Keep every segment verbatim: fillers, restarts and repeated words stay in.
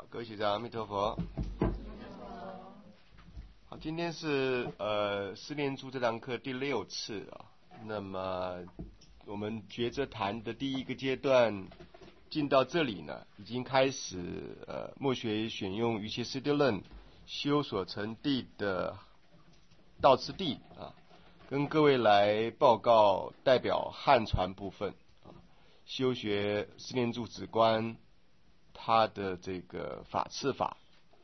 各位学长，阿弥陀佛。好，今天是呃四念住这堂课第六次啊。那么我们觉着谈的第一个阶段进到这里呢，已经开始呃默学选用瑜伽师地论修所成地的道次第啊，跟各位来报告代表汉传部分啊，修学四念住止观它的这个法次法。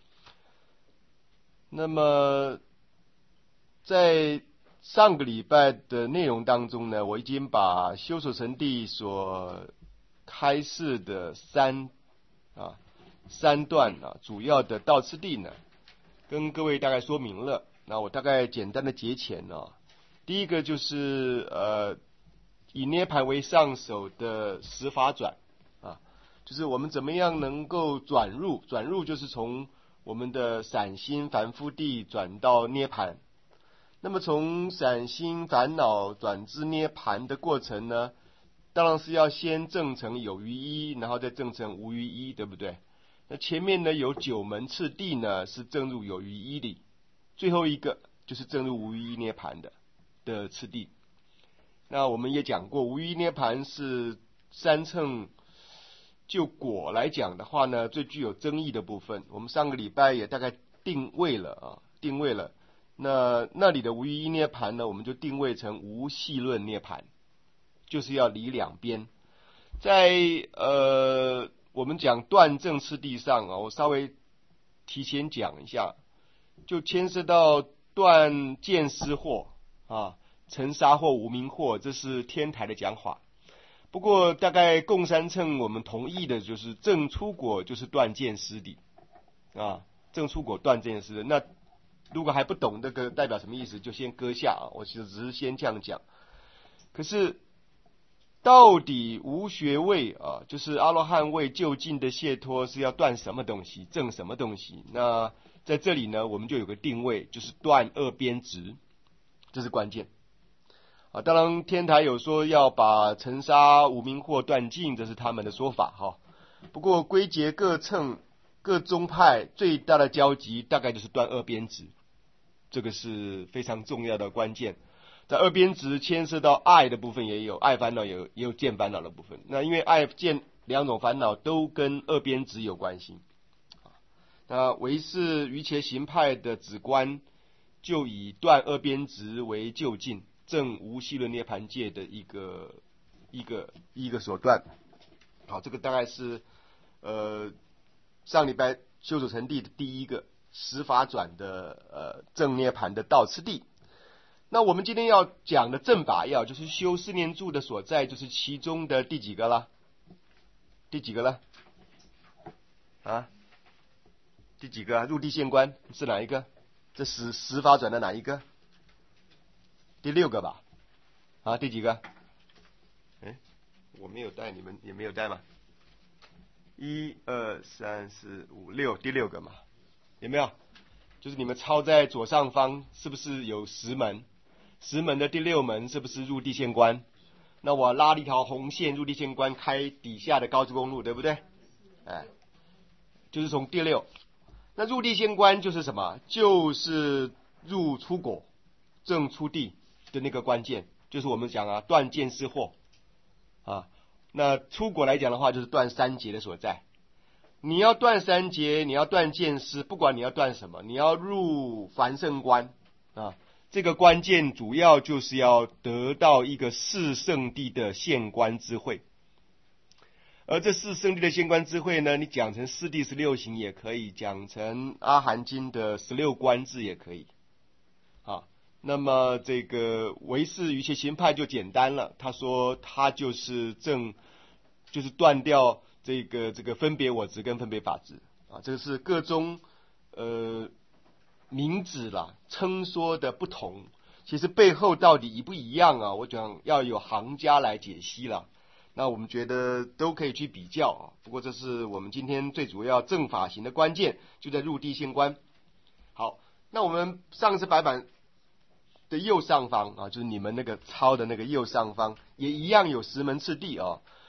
那么在上个礼拜的内容当中呢，我已经把修所成地所开示的三啊三段啊主要的道次第呢，跟各位大概说明了。那我大概简单的节前啊，第一个就是呃以涅盘为上手的十法转啊，就是我们怎么样能够转入，转入就是从我们的散心凡夫地转到涅盘。那么从散心烦恼转至涅盘的过程呢，当然是要先证成有余一，然后再证成无余一，对不对？那前面呢有九门次第呢是证入有余一里，最后一个就是证入无余一涅盘的的次第。那我们也讲过，无余一涅盘是三乘就果来讲的话呢，最具有争议的部分。我们上个礼拜也大概定位了啊，定位了。那那里的无余一涅盘呢，我们就定位成无系论涅盘，就是要离两边。在呃我们讲断证次第上啊，我稍微提前讲一下，就牵涉到断见思惑啊、尘沙惑、无明惑，这是天台的讲法。不过大概共三乘我们同意的就是正出果就是断见思的啊，正出果断见思的。那如果还不懂这个代表什么意思，就先搁下啊。我其实只是先这样讲。可是到底无学位啊，就是阿罗汉位究竟的解脱是要断什么东西，证什么东西？那在这里呢，我们就有个定位，就是断二边执，这是关键啊。当然天台有说要把尘沙无明惑断尽，这是他们的说法哈。不过归结各乘各宗派最大的交集，大概就是断二边执。这个是非常重要的关键，在二边执牵涉到爱的部分也有，爱烦恼也有，也有见烦恼的部分。那因为爱见两种烦恼都跟二边执有关系。那唯是瑜伽行派的止观，就以断二边执为究竟，证无系论涅盘界的一个一个一个手段。好，这个大概是呃上礼拜修所成地的第一个十法转的呃正涅盘的道次第。那我们今天要讲的正法要就是修四念住的所在，就是其中的第几个啦？第几个啦？啊？第几个啊？入地现观是哪一个？这十十法转的哪一个？第六个吧？啊？第几个？哎，我没有带，你们也没有带吗？一二三四五六，第六个嘛，有没有？就是你们抄在左上方，是不是有十门？十门的第六门是不是入地现观？那我拉了一条红线，入地现观开底下的高速公路，对不对？哎，就是从第六。那入地现观就是什么？就是入出果、正出地的那个关键，就是我们讲啊，断见思惑啊。那出果来讲的话，就是断三劫的所在。你要断三劫，你要断见思，不管你要断什么，你要入凡圣观啊。这个关键主要就是要得到一个四圣谛的现观智慧。而这四圣谛的现观智慧呢，你讲成四谛十六行也可以，讲成阿含经的十六观智也可以。啊，那么这个唯识瑜伽行派就简单了，他说他就是正，就是断掉这个这个分别我执跟分别法执啊，这个是各宗呃名字啦称说的不同，其实背后到底一不一样啊？我讲要有行家来解析了。那我们觉得都可以去比较啊，不过这是我们今天最主要正法行的关键，就在入地现观。好，那我们上次白板的右上方啊，就是你们那个抄的那个右上方，也一样有十门次第啊。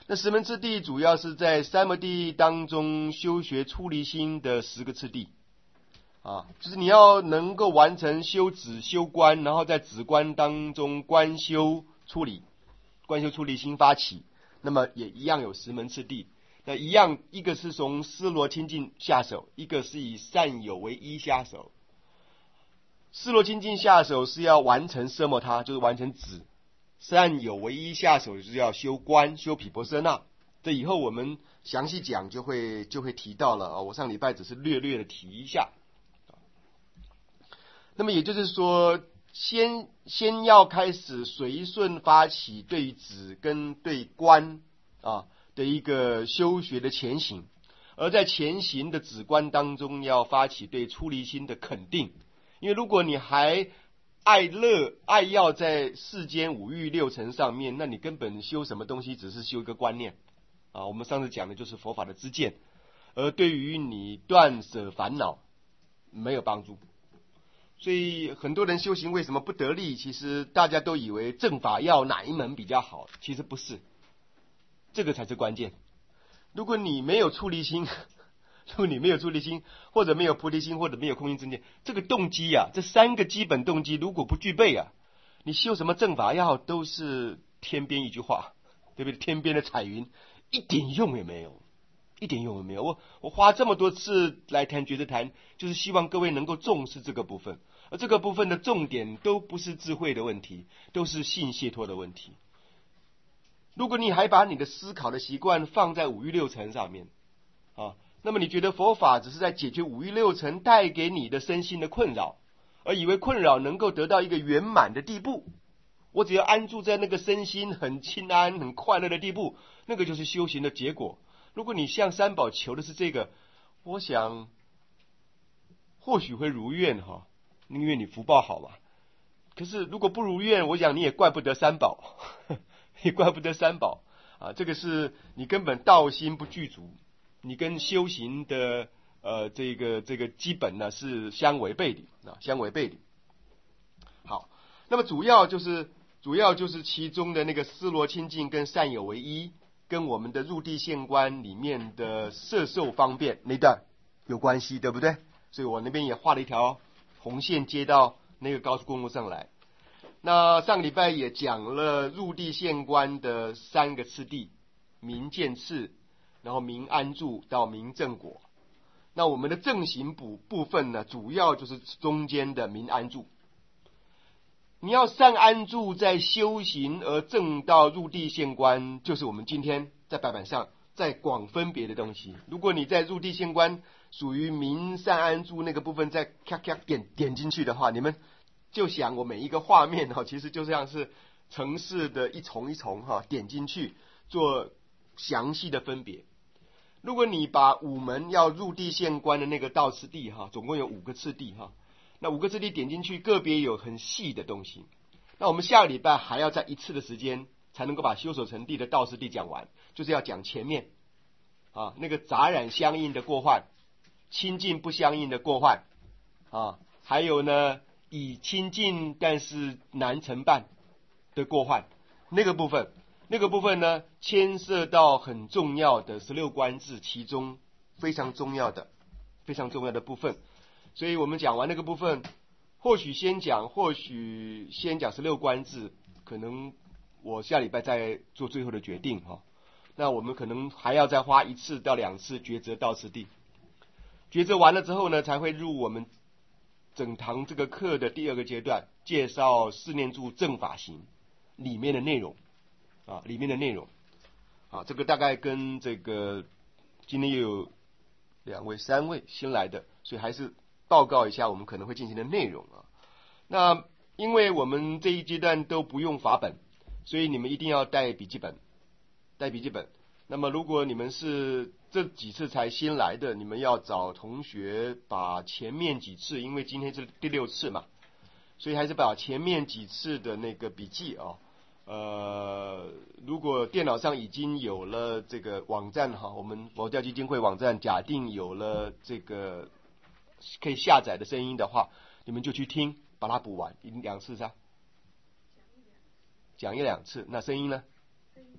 那十门次第主要是在三摩地当中修学出离心的十个次第啊，就是你要能够完成修止修观，然后在止观当中观修出离，观修出离心发起，那么也一样有十门次第。那一样，一个是从思罗清净下手，一个是以善友为一下手。思罗清净下手是要完成奢摩他，就是完成止。善友为一下手就是要修观修毗婆舍那，这以后我们详细讲就会就会提到了啊。我上礼拜只是略略的提一下。那么也就是说，先先要开始随顺发起对止跟对观啊的一个修学的前行，而在前行的止观当中要发起对出离心的肯定。因为如果你还爱乐爱要在世间五欲六尘上面，那你根本修什么东西只是修一个观念啊。我们上次讲的就是佛法的知见，而对于你断舍烦恼没有帮助。所以很多人修行为什么不得力？其实大家都以为正法要哪一门比较好，其实不是，这个才是关键。如果你没有出离心，如果你没有出离心，或者没有菩提心，或者没有空性正见，这个动机啊，这三个基本动机如果不具备啊，你修什么正法要都是天边一句话，对不对？天边的彩云，一点用也没有，一点用也没有。我我花这么多次来谈觉知谈，就是希望各位能够重视这个部分，而这个部分的重点都不是智慧的问题，都是性解脱的问题。如果你还把你的思考的习惯放在五欲六尘上面啊，那么你觉得佛法只是在解决五欲六尘带给你的身心的困扰，而以为困扰能够得到一个圆满的地步，我只要安住在那个身心很清安很快乐的地步，那个就是修行的结果。如果你向三宝求的是这个，我想或许会如愿哈，因为你福报好嘛。可是如果不如愿，我想你也怪不得三宝，也怪不得三宝啊。这个是你根本道心不具足，你跟修行的呃这个这个基本呢是相违背的啊，相违背的。好，那么主要就是主要就是其中的那个思罗清净跟善友为一，跟我们的入地现观里面的摄受方便那段有关系，对不对？所以我那边也画了一条红线接到那个高速公路上来。那上个礼拜也讲了入地现观的三个次第，明见次，然后明安住到明正果。那我们的正行补部分呢，主要就是中间的明安住。你要善安住在修行而正到入地现观，就是我们今天在白板上在广分别的东西。如果你在入地现观属于明善安住那个部分再咔咔点点进去的话，你们就想我每一个画面哈，其实就像是城市的一重一重哈，点进去做详细的分别。如果你把五门要入地现观的那个道次第哈，总共有五个次第哈，那五个次第点进去，个别有很细的东西。那我们下个礼拜还要在一次的时间才能够把修守成地的道次第讲完，就是要讲前面啊那个杂染相应的过患，清净不相应的过患啊，还有呢以清净但是难承办的过患，那个部分。那个部分呢，牵涉到很重要的十六观制，其中非常重要的、非常重要的部分。所以我们讲完那个部分，或许先讲，或许先讲十六观制，可能我下礼拜再做最后的决定哈。那我们可能还要再花一次到两次抉择道次第，抉择完了之后呢，才会入我们整堂这个课的第二个阶段，介绍四念住正法行里面的内容。啊，里面的内容，啊，这个大概跟这个今天又有两位、三位新来的，所以还是报告一下我们可能会进行的内容啊。那因为我们这一阶段都不用法本，所以你们一定要带笔记本，带笔记本。那么如果你们是这几次才新来的，你们要找同学把前面几次，因为今天是第六次嘛，所以还是把前面几次的那个笔记啊。呃，如果电脑上已经有了这个网站哈，我们佛教基金会网站假定有了这个可以下载的声音的话，你们就去听，把它补完，两次噻，讲一两次。那声音呢？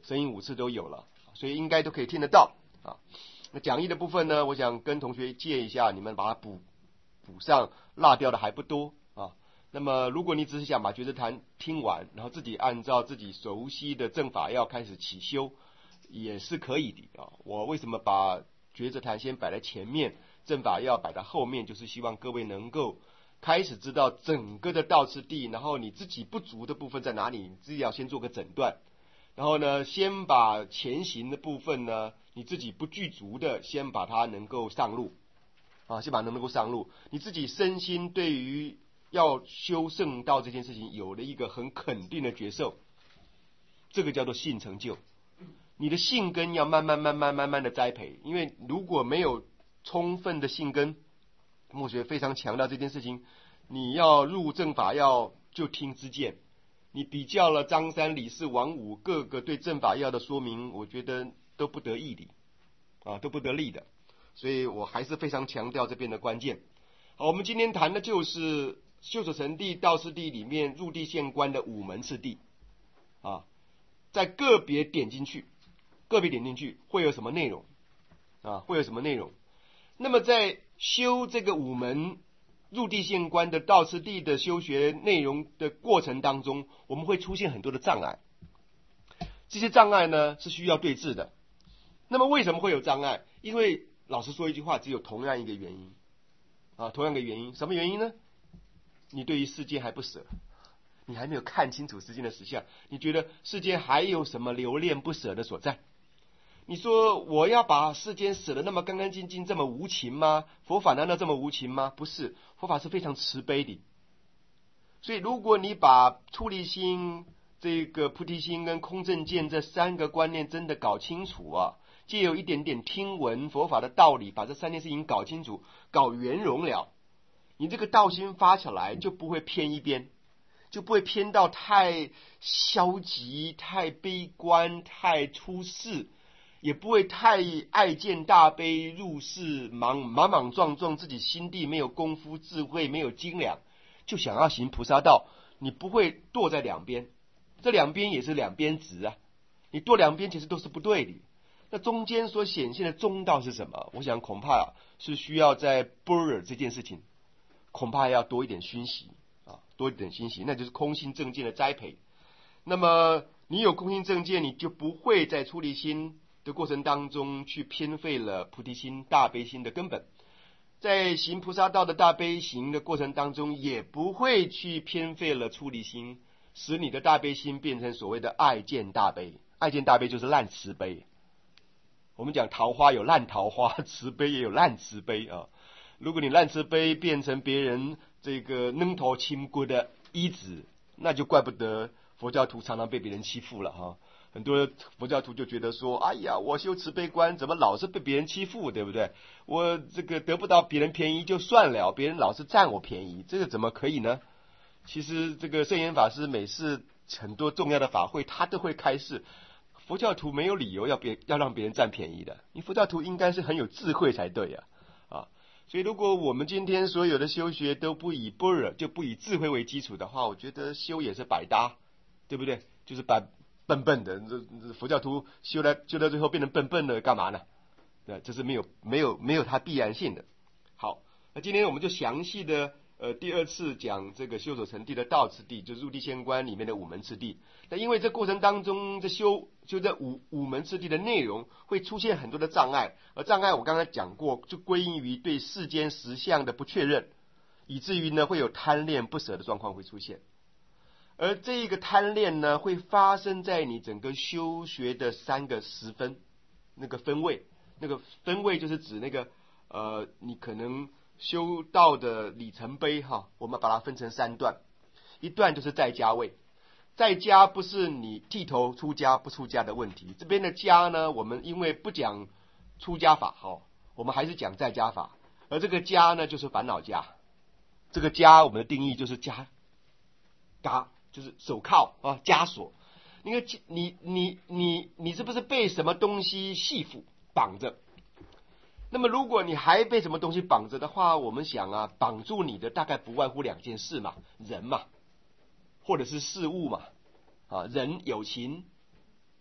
声音五次都有了，所以应该都可以听得到啊。那讲义的部分呢，我想跟同学借一下，你们把它补补上，落掉的还不多啊。那么如果你只是想把觉知坛听完，然后自己按照自己熟悉的正法要开始起修，也是可以的啊。我为什么把觉知坛先摆在前面，正法要摆在后面，就是希望各位能够开始知道整个的道次第，然后你自己不足的部分在哪里，你自己要先做个诊断。然后呢，先把前行的部分呢，你自己不具足的，先把它能够上路啊，先把它能够上路。你自己身心对于要修圣道这件事情有了一个很肯定的觉受，这个叫做性成就。你的性根要慢慢慢慢慢慢的栽培，因为如果没有充分的性根，墨学非常强调这件事情，你要入正法要就听知见。你比较了张三李四王五各个对正法要的说明，我觉得都不得意的啊，都不得力的，所以我还是非常强调这边的关键。好，我们今天谈的就是秀所成地道次第里面入地现观的五门次第啊，在个别点进去，个别点进去会有什么内容啊？会有什么内容？那么在修这个五门入地现观的道次第的修学内容的过程当中，我们会出现很多的障碍。这些障碍呢是需要对治的。那么为什么会有障碍？因为老实说一句话，只有同样一个原因啊，同样一个原因。什么原因呢？你对于世间还不舍，你还没有看清楚世间的实相，你觉得世间还有什么留恋不舍的所在？你说我要把世间舍得那么干干净净，这么无情吗？佛法难道这么无情吗？不是，佛法是非常慈悲的。所以如果你把出离心、这个菩提心跟空正见这三个观念真的搞清楚啊，藉由一点点听闻佛法的道理，把这三件事情搞清楚、搞圆融了，你这个道心发起来就不会偏一边，就不会偏到太消极、太悲观、太出世，也不会太爱见大悲，入世莽莽莽撞撞，自己心地没有功夫、智慧没有精良，就想要行菩萨道，你不会堕在两边，这两边也是两边直啊，你堕两边其实都是不对的。那中间所显现的中道是什么？我想恐怕是需要在般若这件事情，恐怕要多一点熏习啊，多一点熏习，那就是空性正见的栽培。那么你有空性正见，你就不会在出离心的过程当中去偏废了菩提心、大悲心的根本，在行菩萨道的大悲行的过程当中，也不会去偏废了出离心，使你的大悲心变成所谓的爱见大悲。爱见大悲就是烂慈悲。我们讲桃花有烂桃花，慈悲也有烂慈悲啊。如果你烂慈悲变成别人这个扔头轻骨的依止，那就怪不得佛教徒常常被别人欺负了哈。很多佛教徒就觉得说，哎呀，我修慈悲观，怎么老是被别人欺负，对不对？我这个得不到别人便宜就算了，别人老是占我便宜，这个怎么可以呢？其实这个圣严法师每次很多重要的法会，他都会开示，佛教徒没有理由要别要让别人占便宜的，你佛教徒应该是很有智慧才对呀，啊！所以如果我们今天所有的修学都不以般若，就不以智慧为基础的话，我觉得修也是百搭，对不对？就是把笨笨的，这佛教徒修来修到最后变成笨笨的，干嘛呢？那这是没有没有没有它必然性的。好，那今天我们就详细的呃第二次讲这个修所成地的道次第，就入地现观里面的五门次第。那因为这过程当中，这修修这五五门次第的内容会出现很多的障碍，而障碍我刚才讲过，就归因于对世间实相的不确认，以至于呢会有贪恋不舍的状况会出现。而这一个贪恋呢，会发生在你整个修学的三个时分，那个分位，那个分位就是指那个呃，你可能修道的里程碑哈，我们把它分成三段，一段就是在家位，在家不是你剃头出家不出家的问题，这边的家呢，我们因为不讲出家法哈，我们还是讲在家法，而这个家呢，就是烦恼家，这个家我们的定义就是家，家。就是手铐啊，枷锁。你看，你你你你是不是被什么东西系缚绑着？那么，如果你还被什么东西绑着的话，我们想啊，绑住你的大概不外乎两件事嘛，人嘛，或者是事物嘛。啊，人有情，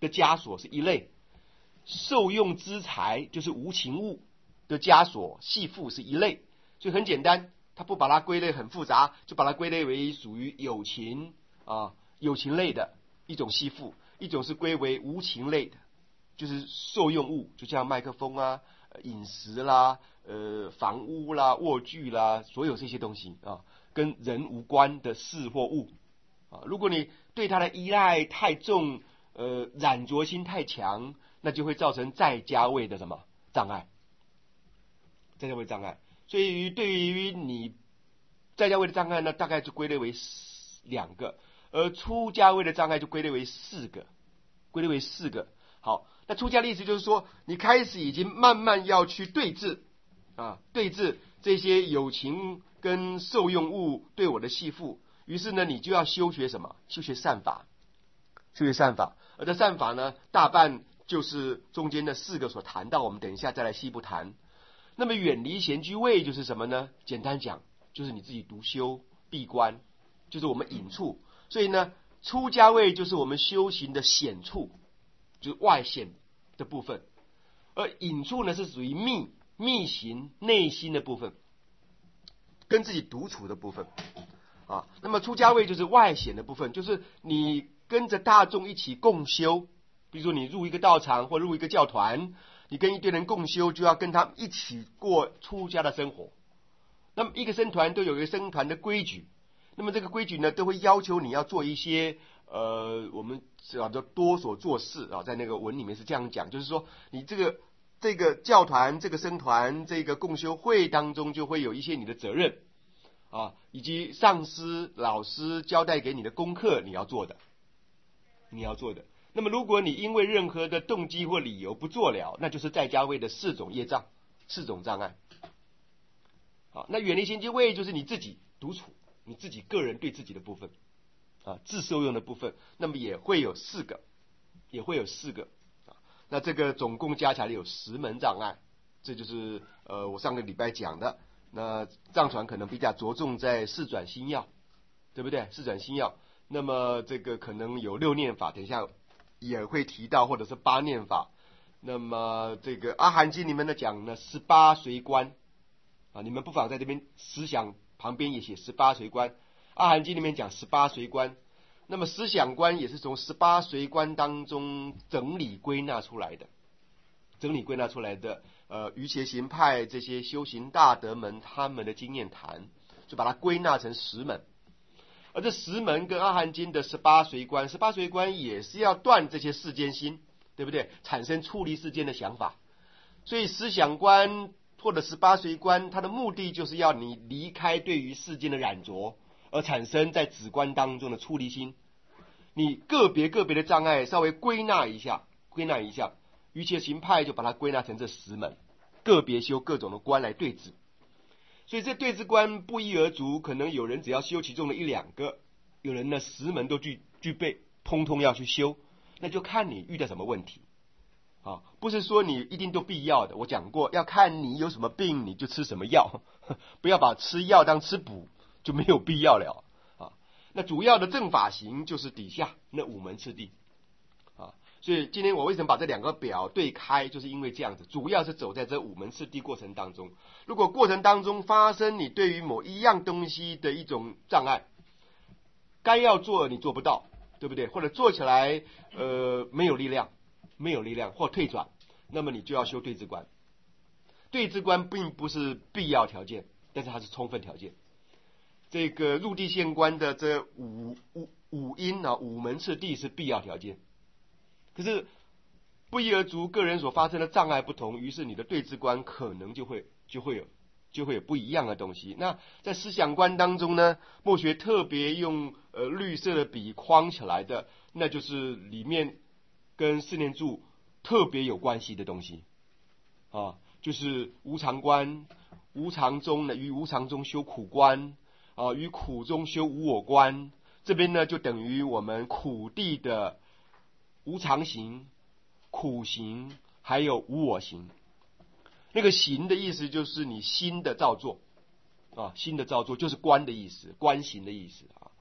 的枷锁是一类，受用之财就是无情物的枷锁系缚是一类。所以很简单，他不把它归类很复杂，就把它归类为属于有情啊有情类的一种系缚，一种是归为无情类的，就是受用物，就像麦克风啊、饮食啦、呃房屋啦、卧具啦，所有这些东西啊，跟人无关的事或物啊。如果你对它的依赖太重，呃染着心太强，那就会造成在家位的什么障碍，在家位障碍。所以对于你在家位的障碍呢，大概就归类为两个，而出家位的障碍就归类为四个，归类为四个。好，那出家的意思就是说，你开始已经慢慢要去对治啊，对治这些有情跟受用物对我的系缚。于是呢，你就要修学什么？修学善法，修学善法。而这善法呢，大半就是中间的四个所谈到，我们等一下再来细部谈。那么远离闲居位就是什么呢？简单讲，就是你自己独修闭关，就是我们隐处。所以呢，出家位就是我们修行的显处，就是外显的部分，而隐处呢是属于密密行内心的部分，跟自己独处的部分啊。那么出家位就是外显的部分，就是你跟着大众一起共修，比如说你入一个道场或入一个教团，你跟一堆人共修，就要跟他们一起过出家的生活。那么一个僧团都有一个僧团的规矩，那么这个规矩呢，都会要求你要做一些呃，我们叫做多所做事啊，在那个文里面是这样讲，就是说你这个这个教团、这个僧团、这个共修会当中，就会有一些你的责任啊，以及上师、老师交代给你的功课，你要做的，你要做的。那么如果你因为任何的动机或理由不做了，那就是在家位的四种业障、四种障碍。好，那远离闲居位就是你自己独处，你自己个人对自己的部分啊，自受用的部分，那么也会有四个，也会有四个啊。那这个总共加起来有十门障碍，这就是呃我上个礼拜讲的。那藏传可能比较着重在四转心要，对不对？四转心要，那么这个可能有六念法，等一下也会提到，或者是八念法。那么这个阿含经里面的讲呢，十八随观啊，你们不妨在这边思想旁边也写十八随观。阿含经里面讲十八随观，那么思想观也是从十八随观当中整理归纳出来的，整理归纳出来的。呃，瑜伽行派这些修行大德们他们的经验谈，就把它归纳成十门。而这十门跟阿含经的十八随观，十八随观也是要断这些世间心，对不对？产生处离世间的想法。所以思想观或者十八随观，它的目的就是要你离开对于世间的染着，而产生在止观当中的处离心。你个别个别的障碍稍微归纳一下，归纳一下，瑜伽行派就把它归纳成这十门，个别修各种的观来对治。所以这对治观不一而足，可能有人只要修其中的一两个，有人呢十门都具具备，通通要去修，那就看你遇到什么问题啊，不是说你一定都必要的。我讲过，要看你有什么病，你就吃什么药，不要把吃药当吃补，就没有必要了啊。那主要的正法行就是底下那五门次第啊。所以今天我为什么把这两个表对开，就是因为这样子，主要是走在这五门次第过程当中。如果过程当中发生你对于某一样东西的一种障碍，该要做你做不到，对不对？或者做起来呃没有力量，没有力量或退转，那么你就要修对治观。对治观并不是必要条件，但是它是充分条件。这个入地现观的这五五五因啊，五门次第是必要条件。可是不一而足，个人所发生的障碍不同，于是你的对治观可能就会就会有就会有不一样的东西。那在思想观当中呢，墨学特别用呃绿色的笔框起来的，那就是里面跟四念住特别有关系的东西啊，就是无常观，无常中呢，于无常中修苦观啊，于苦中修无我观。这边呢就等于我们苦地的无常行、苦行，还有无我行。那个行的意思就是你心的造作啊，心的造作就是观的意思，观行的意思啊。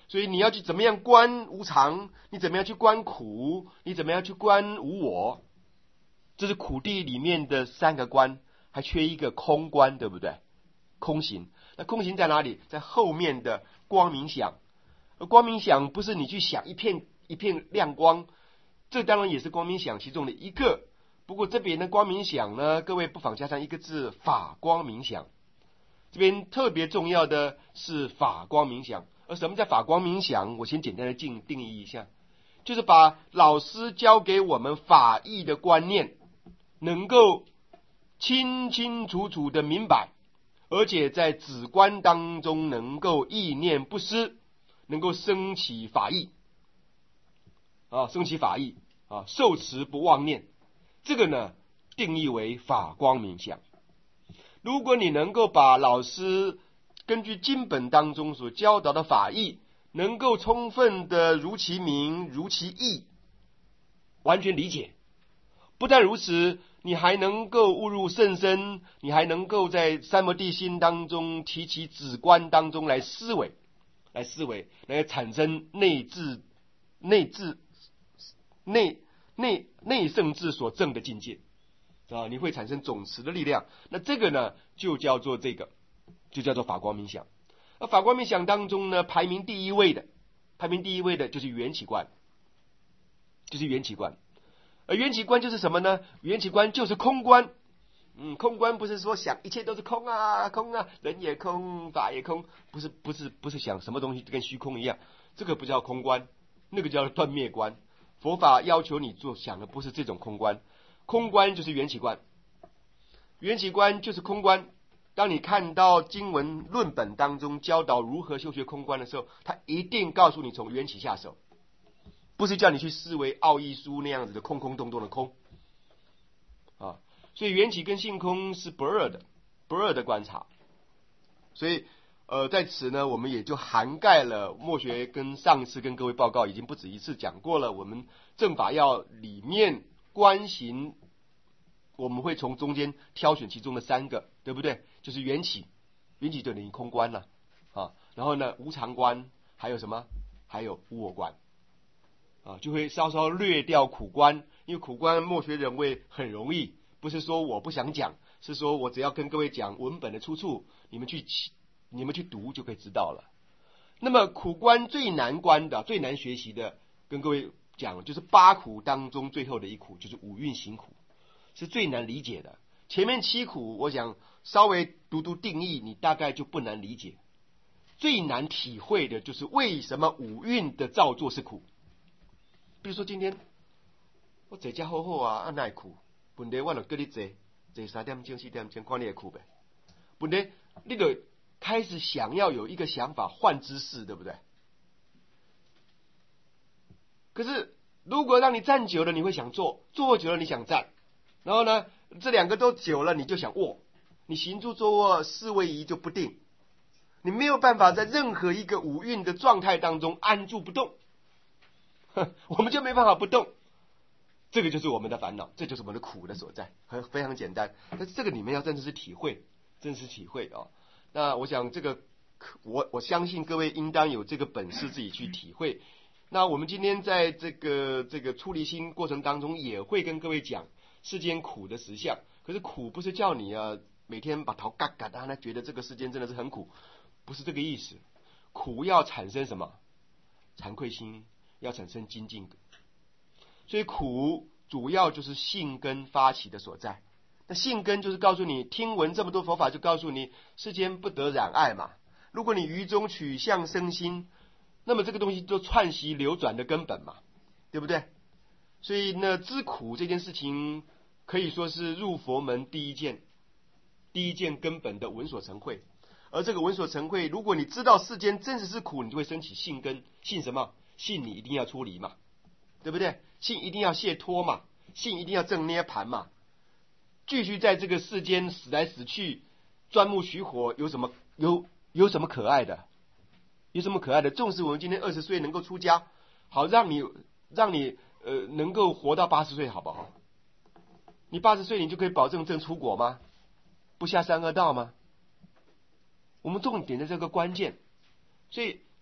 所以你要去怎么样观无常，你怎么样去观苦，你怎么样去观无我，这是苦谛里面的三个观，还缺一个空观，对不对？空行，那空行在哪里？在后面的光明想。而光明想不是你去想一片一片亮光，这当然也是光明想其中的一个。不过这边的光明想呢，各位不妨加上一个字，法光明想。这边特别重要的是法光明想。而什么叫法光明想？我先简单的定定义一下，就是把老师教给我们法义的观念能够清清楚楚的明白，而且在止观当中能够意念不失，能够升起法义啊，升起法义啊，受持不妄念，这个呢定义为法光明想。如果你能够把老师根据经本当中所教导的法义能够充分的如其名如其义完全理解，不但如此，你还能够悟入甚深，你还能够在三摩地心当中提起止观当中来思维来思维来产生内治内治内内内圣智所证的境界啊，你会产生总持的力量。那这个呢就叫做这个就叫做法光明想。而法光明想当中呢，排名第一位的排名第一位的就是缘起观，就是缘起观。而缘起观就是什么呢？缘起观就是空观。嗯，空观不是说想一切都是空啊空啊，人也空，法也空，不是不是不是想什么东西跟虚空一样，这个不叫空观，那个叫断灭观。佛法要求你做想的不是这种空观，空观就是缘起观，缘起观就是空观。当你看到经文论本当中教导如何修学空观的时候，他一定告诉你从缘起下手，不是叫你去思维奥义书那样子的空空洞洞的空啊。所以缘起跟性空是不二的不二的观察。所以呃，在此呢，我们也就涵盖了墨学跟上次跟各位报告已经不止一次讲过了，我们正法要里面观行，我们会从中间挑选其中的三个，对不对？就是缘起，缘起就等于空观了啊。然后呢，无常观，还有什么？还有无我观啊，就会稍稍略掉苦观，因为苦观墨学人会很容易，不是说我不想讲，是说我只要跟各位讲文本的出处，你们去你们去读就可以知道了。那么苦观最难观的、最难学习的，跟各位讲，就是八苦当中最后的一苦，就是五蕴行苦，是最难理解的。前面七苦，我想稍微读读定义，你大概就不难理解。最难体会的就是为什么五蕴的造作是苦。比如说今天我坐车好好啊，啊哪会苦？问题我就叫你坐，坐三点钟四点钟，看你会苦呗。问题你就开始想要有一个想法换姿势，对不对？可是如果让你站久了，你会想坐；坐久了，你想站。然后呢，这两个都久了，你就想卧。你行住坐卧四位移就不定，你没有办法在任何一个五蕴的状态当中安住不动，我们就没办法不动。这个就是我们的烦恼，这就是我们的苦的所在，很非常简单。但是这个你们要真的是体会，真是体会哦。那我想这个，我我相信各位应当有这个本事自己去体会。那我们今天在这个这个出离心过程当中，也会跟各位讲世间苦的实相。可是苦不是叫你啊每天把头嘎嘎的，那觉得这个世间真的是很苦，不是这个意思。苦要产生什么？惭愧心，要产生精进。所以苦主要就是性根发起的所在。那性根就是告诉你，听闻这么多佛法，就告诉你世间不得染爱嘛。如果你于中取相生心，那么这个东西就串习流转的根本嘛，对不对？所以呢，知苦这件事情可以说是入佛门第一件第一件根本的闻所成慧。而这个闻所成慧，如果你知道世间真实是苦，你就会升起信根。信什么？信你一定要出离嘛，对不对？信一定要解脱嘛，信一定要证涅盘嘛。继续在这个世间死来死去，钻木取火，有什么有有什么可爱的？有什么可爱的？纵使我们今天二十岁能够出家，好让你让你呃能够活到八十岁，好不好？你八十岁你就可以保证正出国吗？不下三恶道吗？我们重点的这个关键，所以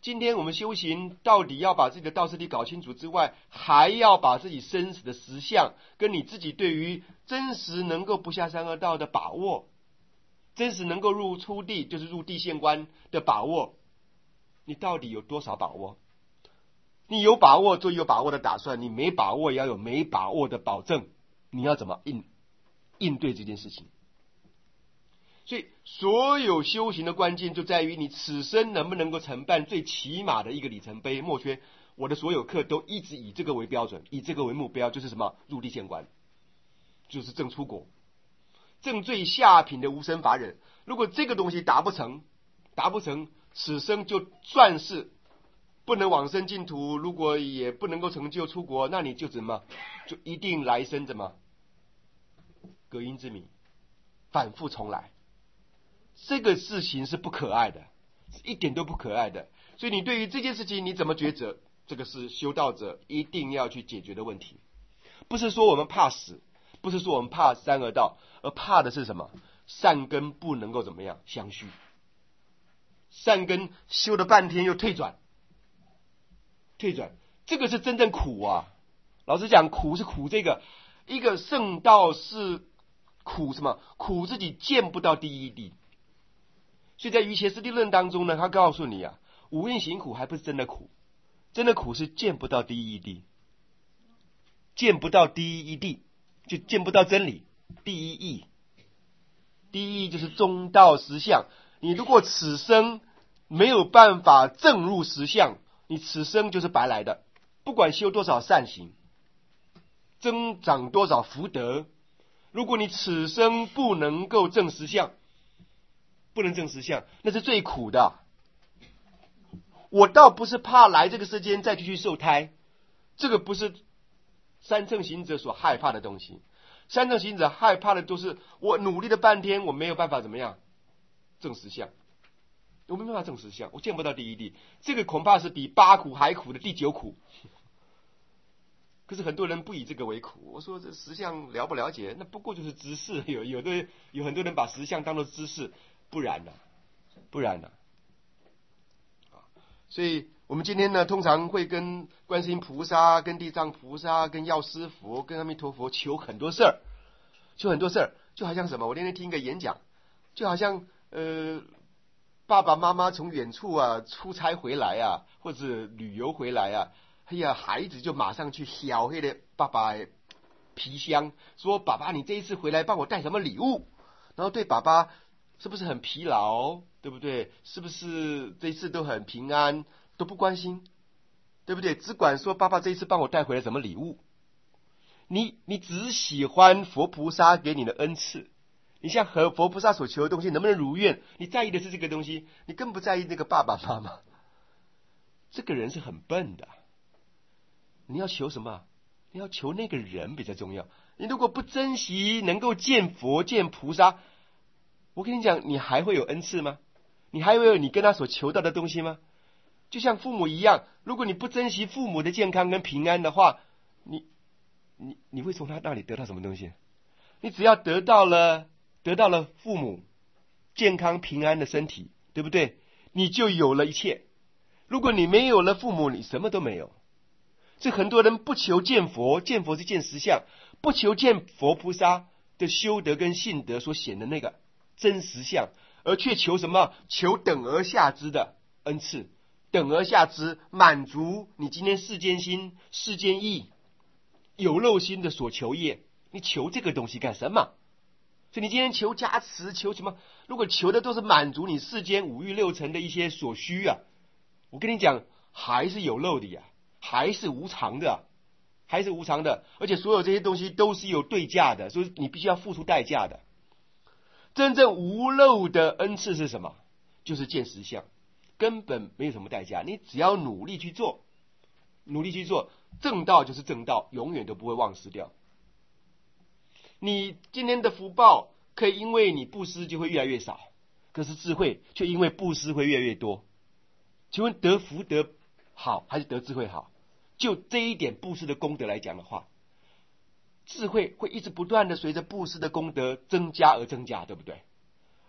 今天我们修行到底要把自己的道次第搞清楚之外，还要把自己生死的实相跟你自己对于真实能够不下三恶道的把握，真实能够入初地，就是入地现观的把握，你到底有多少把握？你有把握做有把握的打算，你没把握也要有没把握的保证，你要怎么应应对这件事情？所以所有修行的关键就在于你此生能不能够承办最起码的一个里程碑。莫缺我的所有课都一直以这个为标准，以这个为目标，就是什么？入地现观，就是证出果，证最下品的无生法忍。如果这个东西达不成，达不成，此生就算是不能往生净土，如果也不能够成就出国，那你就怎么就一定来生怎么隔音之谜，反复重来。这个事情是不可爱的，一点都不可爱的。所以你对于这件事情你怎么抉择，这个是修道者一定要去解决的问题。不是说我们怕死，不是说我们怕三恶道，而怕的是什么？善根不能够怎么样相续，善根修了半天又退转，退转，这个是真正苦啊！老实讲，苦是苦这个，一个圣道是苦什么？苦自己见不到第一地。所以在《瑜伽师地论》当中呢，他告诉你啊，五蕴行苦还不是真的苦，真的苦是见不到第一地，见不到第一地，就见不到真理。第一义，第一义就是中道实相。你如果此生没有办法证入实相，你此生就是白来的。不管修多少善行，增长多少福德，如果你此生不能够证实相，不能证实相，那是最苦的。我倒不是怕来这个世间再继续受胎，这个不是三乘行者所害怕的东西。三乘行者害怕的都是我努力了半天，我没有办法怎么样证实相，我没办法证实相，我见不到第一地，这个恐怕是比八苦还苦的第九苦。可是很多人不以这个为苦。我说这实相了不了解，那不过就是知识。有有的有很多人把实相当作知识，不然呢、啊？不然呢、啊？所以我们今天呢，通常会跟观世音菩萨、跟地藏菩萨、跟药师佛、跟阿弥陀佛求很多事儿，求很多事儿，就好像什么？我那天听一个演讲，就好像呃，爸爸妈妈从远处啊出差回来啊，或者旅游回来啊。哎呀，孩子就马上去晓黑的爸爸皮箱，说爸爸你这一次回来帮我带什么礼物？然后对爸爸是不是很疲劳，对不对？是不是这一次都很平安，都不关心，对不对？只管说爸爸这一次帮我带回来什么礼物。你你只喜欢佛菩萨给你的恩赐，你向和佛菩萨所求的东西能不能如愿？你在意的是这个东西，你更不在意那个爸爸妈妈。这个人是很笨的。你要求什么？你要求那个人比较重要。你如果不珍惜能够见佛见菩萨，我跟你讲，你还会有恩赐吗？你还会有你跟他所求到的东西吗？就像父母一样，如果你不珍惜父母的健康跟平安的话，你你你会从他那里得到什么东西？你只要得到了得到了父母健康平安的身体，对不对？你就有了一切。如果你没有了父母，你什么都没有。所以很多人不求见佛，见佛是见实相，不求见佛菩萨的修德跟信德所显的那个真实相，而却求什么？求等而下之的恩赐，等而下之满足你今天世间心、世间意、有漏心的所求业。你求这个东西干什么？所以你今天求加持，求什么？如果求的都是满足你世间五欲六尘的一些所需啊，我跟你讲，还是有漏的呀。还是无常的，还是无常的，而且所有这些东西都是有对价的，所以你必须要付出代价的。真正无漏的恩赐是什么？就是见实相，根本没有什么代价，你只要努力去做，努力去做，正道就是正道，永远都不会忘失掉。你今天的福报可以因为你布施就会越来越少，可是智慧却因为布施会越来越多。请问得福德好还是得智慧好？就这一点布施的功德来讲的话，智慧会一直不断的随着布施的功德增加而增加，对不对？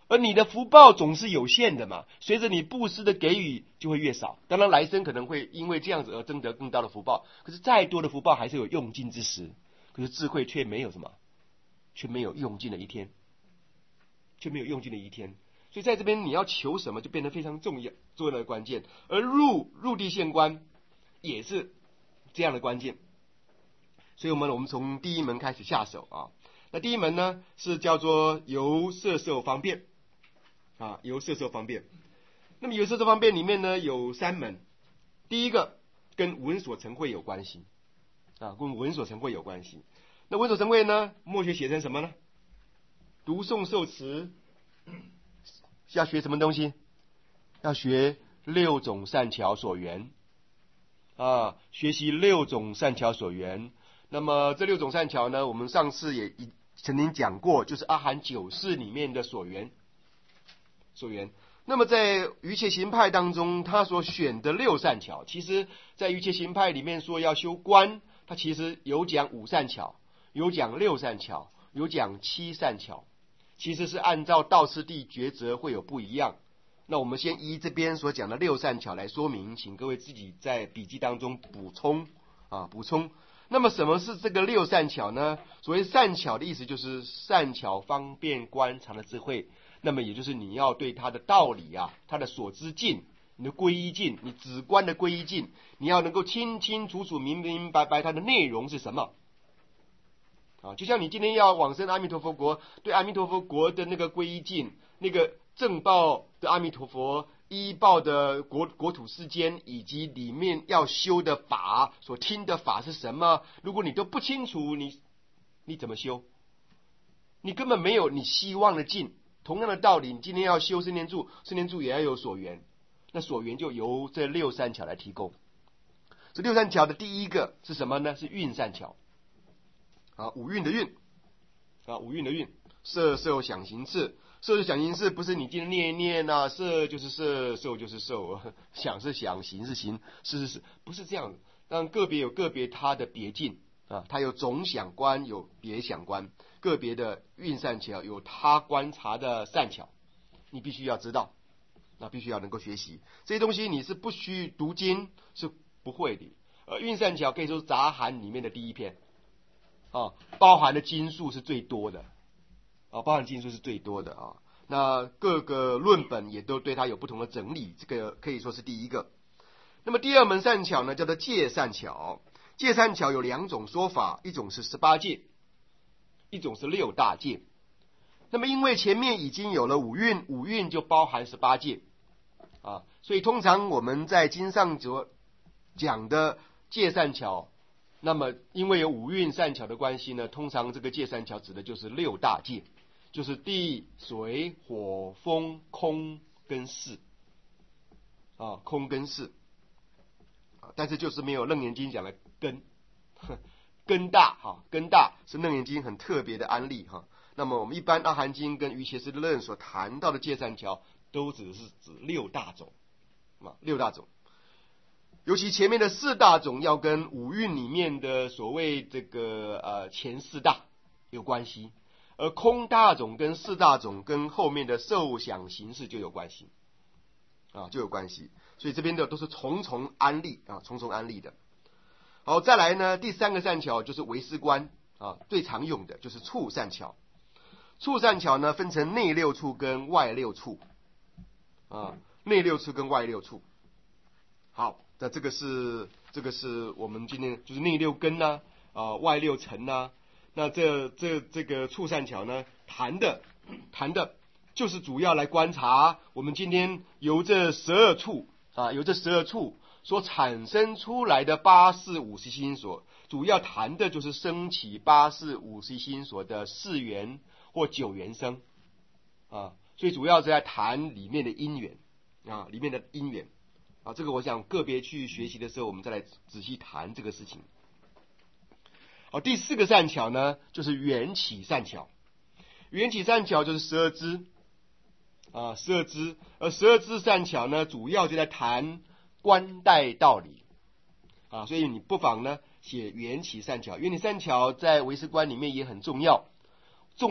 而你的福报总是有限的嘛，随着你布施的给予就会越少。当然来生可能会因为这样子而增得更大的福报，可是再多的福报还是有用尽之时，可是智慧却没有什么，却没有用尽的一天，却没有用尽的一天。所以在这边你要求什么就变得非常重要，重要的关键。而入入地现观也是这样的关键。所以我们我们从第一门开始下手啊。那第一门呢是叫做由色受方便啊，由色受方便。那么由色受方便里面呢有三门，第一个跟闻所成慧有关系啊，跟闻所成慧有关系。那闻所成慧呢，默学写成什么呢？读诵受持，要学什么东西？要学六种善巧所缘啊，学习六种善巧所缘。那么这六种善巧呢，我们上次也曾经讲过，就是阿含九识里面的所缘。所缘。那么在瑜伽行派当中，他所选的六善巧，其实在瑜伽行派里面说要修观，他其实有讲五善巧，有讲六善巧，有讲七善巧，其实是按照道次第抉择会有不一样。那我们先依这边所讲的六善巧来说明，请各位自己在笔记当中补充啊补充。那么什么是这个六善巧呢？所谓善巧的意思就是善巧方便观察的智慧。那么也就是你要对他的道理啊，他的所知尽，你的归依尽，你止观的归依尽，你要能够清清楚楚、明明白白它的内容是什么啊。就像你今天要往生阿弥陀佛国，对阿弥陀佛国的那个归依尽，那个正报的阿弥陀佛，依报的国国土世间，以及里面要修的法，所听的法是什么，如果你都不清楚，你你怎么修？你根本没有你希望的尽。同样的道理，你今天要修生念住，生念住也要有所缘，那所缘就由这六善巧来提供。这六善巧的第一个是什么呢？是蕴善巧啊，五蕴的蕴啊，五蕴的蕴，色受想行识。色受想行识不是你今天念一念啊，色就是色，受就是受，想是想，行是行，是是是，不是这样的。但个别有个别它的别境啊，它有总想观，有别想观。个别的蕴善巧有他观察的善巧，你必须要知道，那必须要能够学习这些东西，你是不需读经是不会的。而蕴善巧可以说是杂含里面的第一篇啊，包含的经数是最多的啊，包含经数是最多的啊。那各个论本也都对它有不同的整理，这个可以说是第一个。那么第二门善巧呢，叫做戒善巧。戒善巧有两种说法，一种是十八戒，一种是六大戒。那么因为前面已经有了五蕴，五蕴就包含十八戒啊，所以通常我们在经上所讲的戒善巧，那么因为有五蕴善巧的关系呢，通常这个戒善巧指的就是六大戒，就是地水火风空跟识啊，空跟识啊，但是就是没有楞严经讲的根根大哈，根大是楞严经很特别的安例哈。那么我们一般阿含经跟瑜伽师论所谈到的戒善巧，都只是指六大种啊，六大种。尤其前面的四大种要跟五蕴里面的所谓这个呃前四大有关系，而空大种跟四大种跟后面的受想行识就有关系啊，就有关系。所以这边的都是重重安例啊，重重安例的。好，再来呢，第三个善巧就是唯识观啊，最常用的就是处善巧。处善巧呢，分成内六处跟外六处啊，内六处跟外六处。好，那这个是这个是我们今天就是内六根呐、啊，啊外六尘呐、啊。那这这这个处善巧呢，谈的谈的就是主要来观察我们今天由这十二处啊，由这十二处所产生出来的八识五识心所，主要谈的就是升起八识五识心所的四缘或九缘生啊，所以主要是在谈里面的因缘啊，里面的因缘啊，这个我想个别去学习的时候，我们再来仔细谈这个事情。好，第四个善巧呢，就是缘起善巧。缘起善巧就是十二支啊，十二支，而十二支善巧呢，主要就在谈观待道理啊，所以你不妨呢写缘起善巧。缘起善巧在唯识观里面也很重要，重要的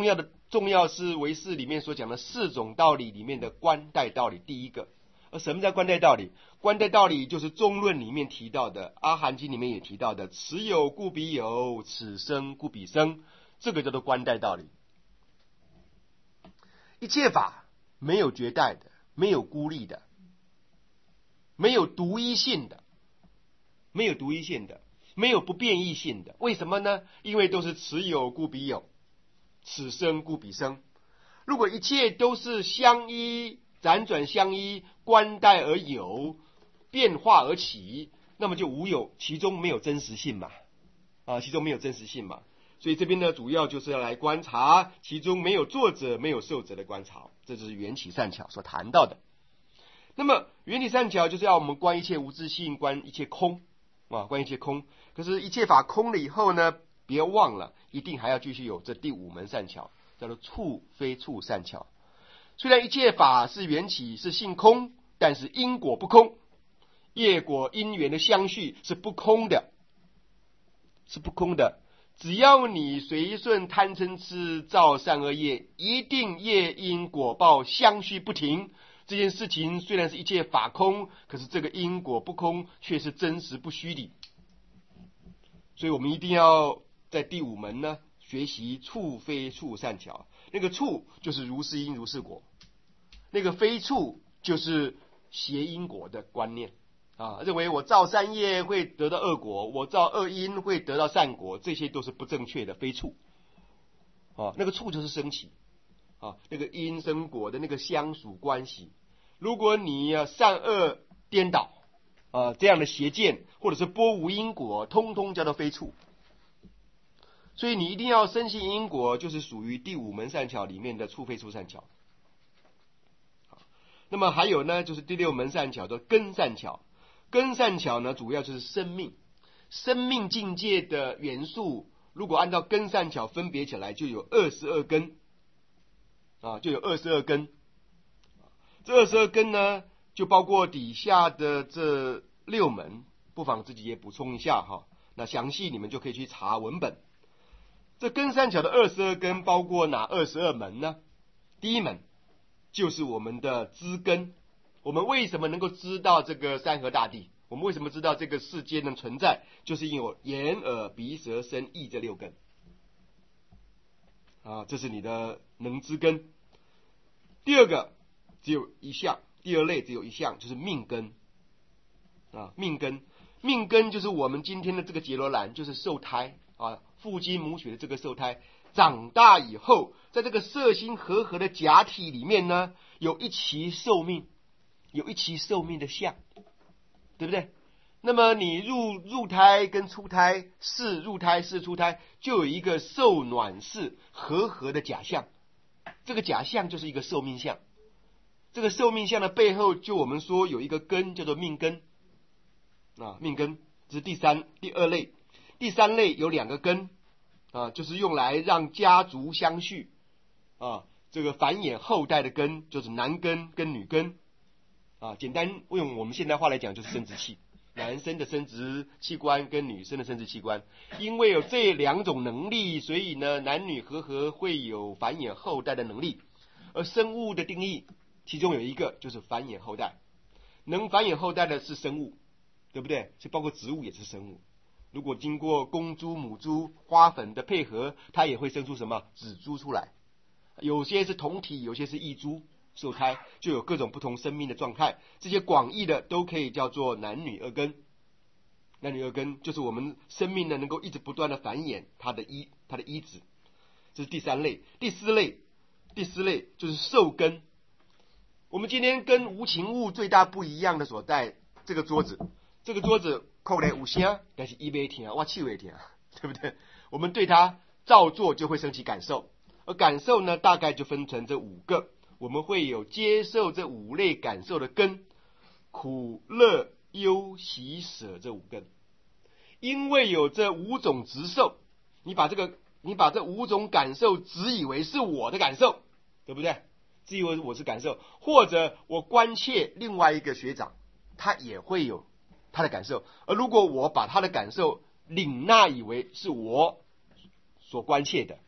重要是唯识里面所讲的四种道理里面的观待道理第一个。而什么叫观待道理？观待道理就是中论里面提到的，阿含经里面也提到的，此有故彼有，此生故彼生，这个叫做观待道理。一切法没有绝代的，没有孤立的，没有独一性的，没有独一性的，没有不变异性的。为什么呢？因为都是此有故彼有，此生故彼生。如果一切都是相依，辗转相依，观待而有，变化而起，那么就无有，其中没有真实性嘛，啊，其中没有真实性嘛。所以这边呢，主要就是要来观察其中没有作者、没有受者的观察，这就是缘起善巧所谈到的。那么缘起善巧就是要我们观一切无自性，观一切空啊，观一切空。可是，一切法空了以后呢，别忘了，一定还要继续有这第五门善巧，叫做处非处善巧。虽然一切法是缘起，是性空，但是因果不空，业果因缘的相续是不空的，是不空的。只要你随顺贪嗔痴造善恶业，一定业因果报相续不停。这件事情虽然是一切法空，可是这个因果不空却是真实不虚的。所以我们一定要在第五门呢学习处非处善巧。那个处就是如是因如是果，那个非处就是邪因果的观念啊，认为我造善业会得到恶果，我造恶因会得到善果，这些都是不正确的非处啊。那个处就是升起啊，那个因生果的那个相属关系。如果你啊善恶颠倒啊，这样的邪见或者是波无因果，通通叫做非处。所以你一定要深信因果，就是属于第五门善巧里面的处非处善巧。那么还有呢，就是第六门善巧的根善巧。根善巧呢，主要就是生命，生命境界的元素，如果按照根善巧分别起来，就有二十二根啊，就有二十二根。这二十二根呢，就包括底下的这六门，不妨自己也补充一下哈。那详细你们就可以去查文本。这根善巧的二十二根包括哪二十二门呢？第一门就是我们的知根。我们为什么能够知道这个山河大地？我们为什么知道这个世界能存在？就是因为眼耳鼻舌身意这六根啊，这是你的能知根。第二个只有一项，第二类只有一项，就是命根啊，命根，命根就是我们今天的这个结罗兰，就是受胎啊，父精母血的这个受胎，长大以后，在这个色心和合的假体里面呢，有一期寿命，有一期寿命的相，对不对？那么你入入胎跟出胎，是入胎是出胎，就有一个受暖室和合的假象，这个假象就是一个寿命相。这个寿命相的背后，就我们说有一个根叫做命根啊，命根这是第三第二类。第三类有两个根啊，就是用来让家族相续啊，这个繁衍后代的根，就是男根跟女根啊。简单用我们现代话来讲，就是生殖器，男生的生殖器官跟女生的生殖器官。因为有这两种能力，所以呢，男女和合会有繁衍后代的能力。而生物的定义，其中有一个就是繁衍后代，能繁衍后代的是生物，对不对？所以包括植物也是生物。如果经过公猪、母猪、花粉的配合，它也会生出什么子猪出来。有些是同体，有些是异株受胎，就有各种不同生命的状态。这些广义的都可以叫做男女二根。男女二根就是我们生命呢能够一直不断的繁衍它的一它的一子。这是第三类。第四类，第四类就是受根。我们今天跟无情物最大不一样的所在，这个桌子，这个桌子扣来有声，但是伊没听，我气没听，对不对？我们对它照做就会升起感受，而感受呢，大概就分成这五个，我们会有接受这五类感受的根，苦、乐、忧、喜、舍这五根。因为有这五种执受，你把这个，你把这五种感受只以为是我的感受，对不对？只以为我是感受，或者我关切另外一个学长，他也会有他的感受。而如果我把他的感受领纳以为是我所关切的，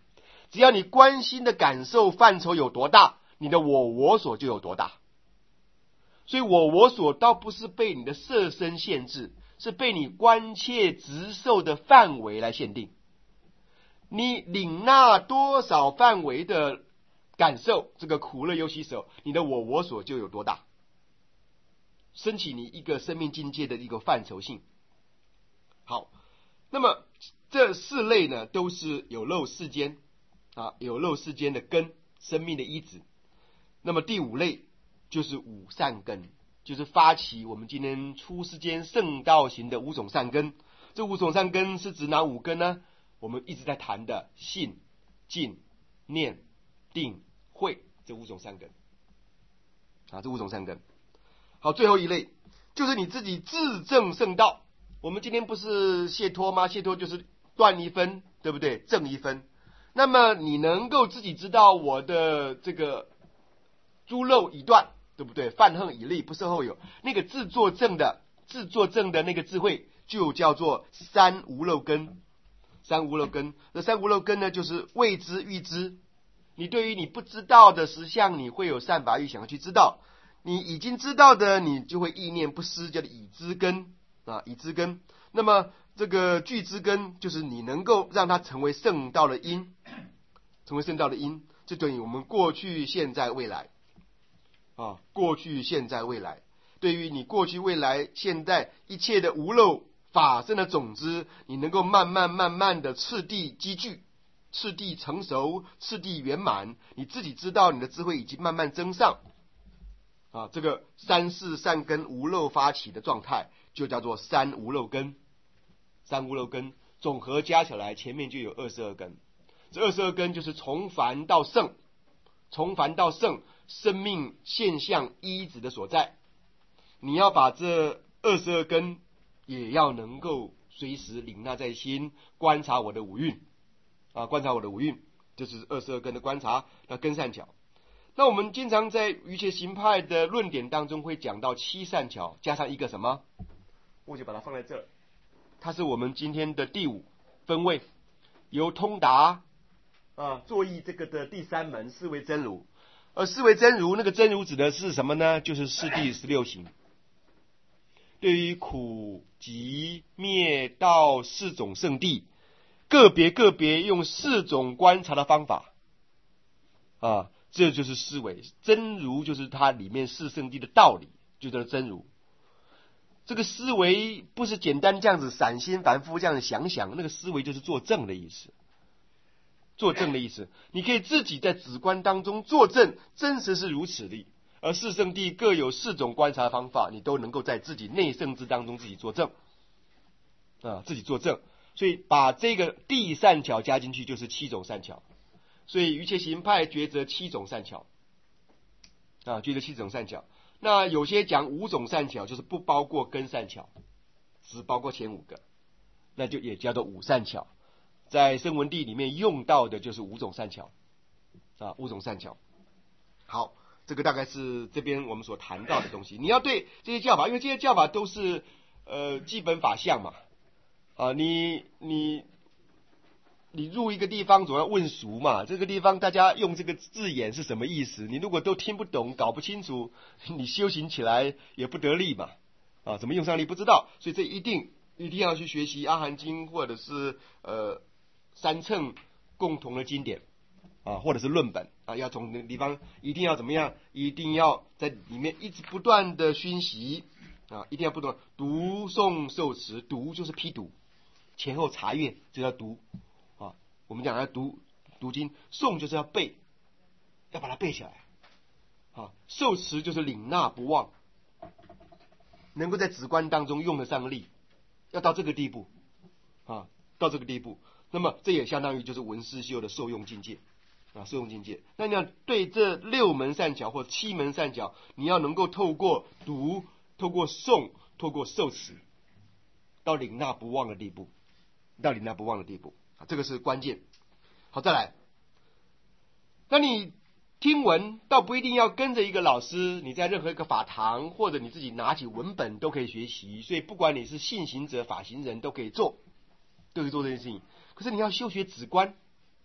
只要你关心的感受范畴有多大，你的我我所就有多大。所以我我所倒不是被你的色身限制，是被你关切执受的范围来限定。你领纳多少范围的感受，这个苦乐忧喜舍，你的我我所就有多大，升起你一个生命境界的一个范畴性。好，那么这四类呢，都是有漏世间啊，有漏世间的根，生命的依止。那么第五类就是五善根，就是发起我们今天出世间圣道行的五种善根。这五种善根是指哪五根呢？我们一直在谈的信、静、念、定、慧这五种善根啊，这五种善根。好，最后一类就是你自己自证圣道。我们今天不是解脱吗？解脱就是断一分，对不对？证一分。那么你能够自己知道我的这个诸漏已断，对不对？犯恨已立，不受后有。那个自作证的自作证的那个智慧，就叫做三无漏根。三无漏根，那三无漏根呢，就是未知欲知。你对于你不知道的实相，你会有善法欲想要去知道；你已经知道的，你就会意念不失，叫做已知根啊，已知根。那么这个具知根，就是你能够让它成为圣道的因，成为圣道的因，这等于我们过去、现在、未来啊，过去、现在、未来。对于你过去、未来、现在一切的无漏法身的种子，你能够慢慢慢慢的次第积聚，次第成熟，次第圆满，你自己知道你的智慧已经慢慢增上啊，这个三世善根无漏发起的状态，就叫做三无漏根。三无漏根总和加起来，前面就有二十二根。这二十二根就是从凡到圣，从凡到圣，生命现象依止的所在。你要把这二十二根也要能够随时领纳在心，观察我的五蕴啊，观察我的五蕴，这是二十二根的观察。那根善巧，那我们经常在瑜伽行派的论点当中会讲到七善巧，加上一个什么，我就把它放在这儿，它是我们今天的第五分位，由通达啊作意这个的第三门四维真如。而四维真如，那个真如指的是什么呢？就是四谛十六行。对于苦集灭道四种圣谛，个别个别用四种观察的方法啊，这就是思维真如，就是它里面四圣谛的道理，就叫真如。这个思维不是简单这样子散心凡夫这样想想，那个思维就是作证的意思，作证的意思，你可以自己在止观当中作证，真实是如此的。而四圣谛各有四种观察方法，你都能够在自己内圣之当中自己作证啊，自己作证。所以把这个地善巧加进去，就是七种善巧。所以瑜伽行派抉择七种善巧啊，抉择七种善巧。那有些讲五种善巧，就是不包括根善巧，只包括前五个，那就也叫做五善巧。在声闻地里面用到的就是五种善巧啊，五种善巧。好。这个大概是这边我们所谈到的东西。你要对这些教法，因为这些教法都是呃基本法相嘛，啊，你你你入一个地方总要问熟嘛，这个地方大家用这个字眼是什么意思？你如果都听不懂、搞不清楚，你修行起来也不得力嘛，啊，怎么用上力不知道，所以这一定一定要去学习阿含经或者是呃三乘共同的经典。啊，或者是论本啊，要从那个地方一定要怎么样？一定要在里面一直不断的熏习啊，一定要不断读诵受持，读就是批读，前后查阅，这叫读啊。我们讲要读读经，诵就是要背，要把它背起来啊。受持就是领纳不忘，能够在止观当中用得上力，要到这个地步啊，到这个地步。那么这也相当于就是文思修的受用境界。啊，受用境界。那你要对这六门善巧或七门善巧，你要能够透过读、透过诵、透过受持，到领纳不忘的地步，到领纳不忘的地步啊，这个是关键。好，再来，那你听闻倒不一定要跟着一个老师，你在任何一个法堂或者你自己拿起文本都可以学习，所以不管你是信行者、法行人都可以做，都可以做这件事情。可是你要修学止观。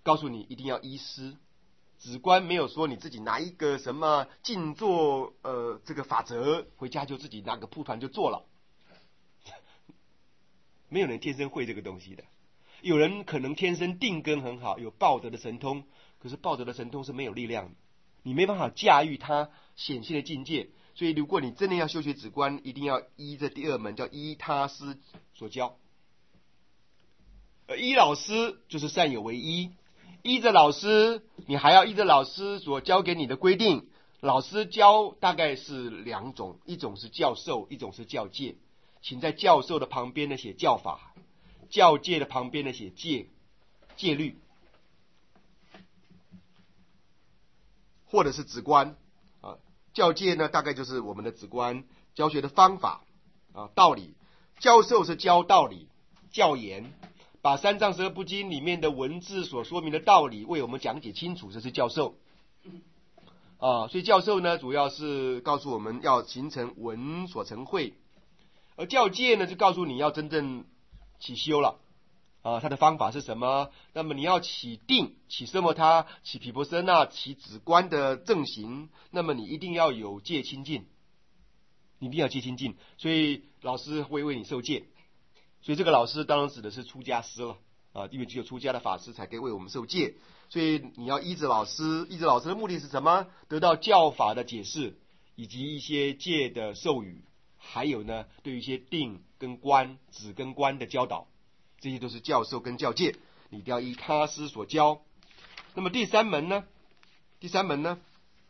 告诉你一定要依师。止观没有说你自己拿一个什么静坐呃这个法则回家就自己拿个蒲团就做了，没有人天生会这个东西的。有人可能天生定根很好，有报德的神通，可是报德的神通是没有力量的，你没办法驾驭它显现的境界。所以如果你真的要修学止观，一定要依这第二门，叫依他师所教。而依老师就是善有为依，依着老师，你还要依着老师所教给你的规定。老师教大概是两种，一种是教授，一种是教戒。请在教授的旁边呢写教法，教戒的旁边呢写戒戒律，或者是止观啊。教戒呢大概就是我们的止观教学的方法啊道理，教授是教道理教言，把三藏十二部经里面的文字所说明的道理为我们讲解清楚，这是教授啊。所以教授呢主要是告诉我们要形成文所成慧，而教戒呢就告诉你要真正起修了啊，它的方法是什么？那么你要起定，起奢摩他，起毗婆舍那，起止观的正行，那么你一定要有戒清净，你一定要戒清净。所以老师会为你受戒，所以这个老师当然指的是出家师了啊，因为只有出家的法师才可以为我们受戒。所以你要依着老师，依着老师的目的是什么？得到教法的解释，以及一些戒的授予，还有呢对于一些定跟观、止跟观的教导。这些都是教授跟教戒，你一定要依他师所教。那么第三门呢？第三门呢，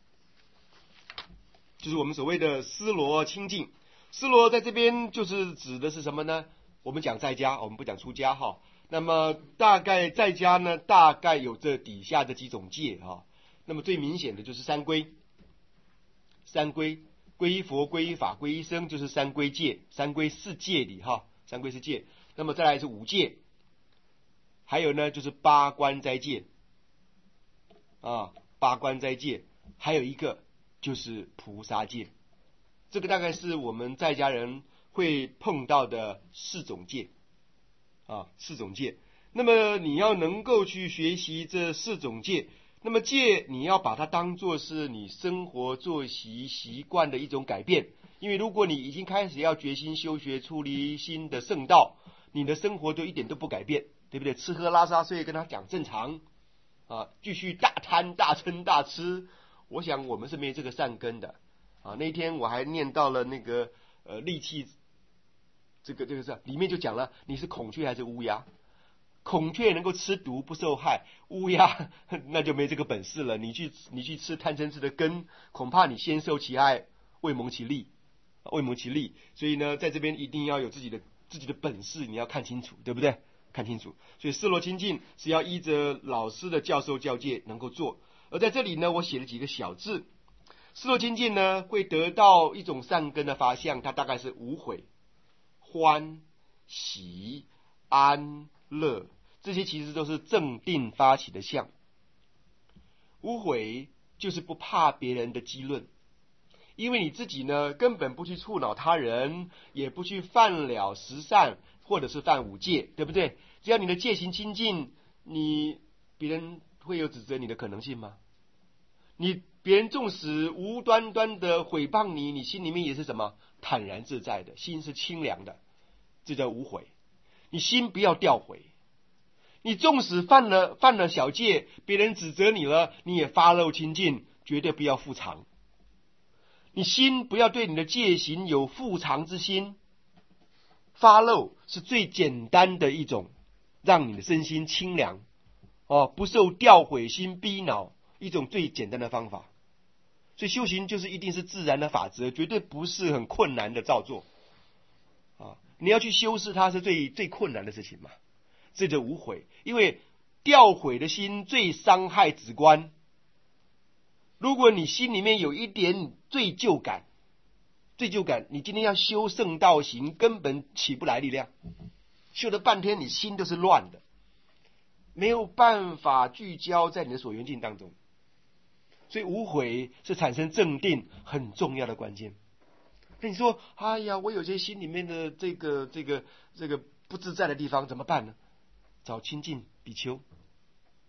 就是我们所谓的思罗清净。思罗在这边就是指的是什么呢？我们讲在家，我们不讲出家哈。那么大概在家呢，大概有这底下的几种戒哈。那么最明显的就是三皈，三皈，皈依佛、皈依法、皈依僧，就是三皈戒。三皈是戒理哈，三皈是戒。那么再来是五戒，还有呢就是八关斋戒啊，八关斋戒，还有一个就是菩萨戒。这个大概是我们在家人会碰到的四种戒啊，四种戒。那么你要能够去学习这四种戒，那么戒你要把它当作是你生活作息习惯的一种改变。因为如果你已经开始要决心修学出离心的圣道，你的生活就一点都不改变，对不对？吃喝拉撒睡跟他讲正常啊，继续大贪大嗔大吃，我想我们是没这个善根的啊。那天我还念到了那个呃利气，这个这个是里面就讲了，你是孔雀还是乌鸦？孔雀能够吃毒不受害，乌鸦那就没这个本事了。你去你去吃贪嗔痴的根，恐怕你先受其害，未蒙其利，未蒙其利。所以呢，在这边一定要有自己的。自己的本事你要看清楚，对不对？看清楚。所以思罗清净是要依着老师的教授教戒能够做。而在这里呢，我写了几个小字。思罗清净呢，会得到一种善根的发相，它大概是无悔、欢、喜、安、乐，这些其实都是正定发起的相。无悔就是不怕别人的讥论。因为你自己呢，根本不去触恼他人，也不去犯了十善，或者是犯五戒，对不对？只要你的戒行清净，你别人会有指责你的可能性吗？你别人纵使无端端的诽谤你，你心里面也是什么？坦然自在的，心是清凉的，这叫无悔。你心不要掉悔。你纵使犯了犯了小戒，别人指责你了，你也发露清净，绝对不要复藏。你心不要对你的戒行有复藏之心，发露是最简单的一种让你的身心清凉哦，不受掉悔心逼恼一种最简单的方法。所以修行就是一定是自然的法则，绝对不是很困难的造作啊！你要去修饰它是最最困难的事情嘛，这就无悔。因为掉悔的心最伤害止观。如果你心里面有一点罪疚感，罪疚感，你今天要修圣道行，根本起不来力量，修了半天，你心都是乱的，没有办法聚焦在你的所缘境当中。所以无悔是产生正定很重要的关键。那你说，哎呀，我有些心里面的这个这个这个不自在的地方怎么办呢？找亲近比丘，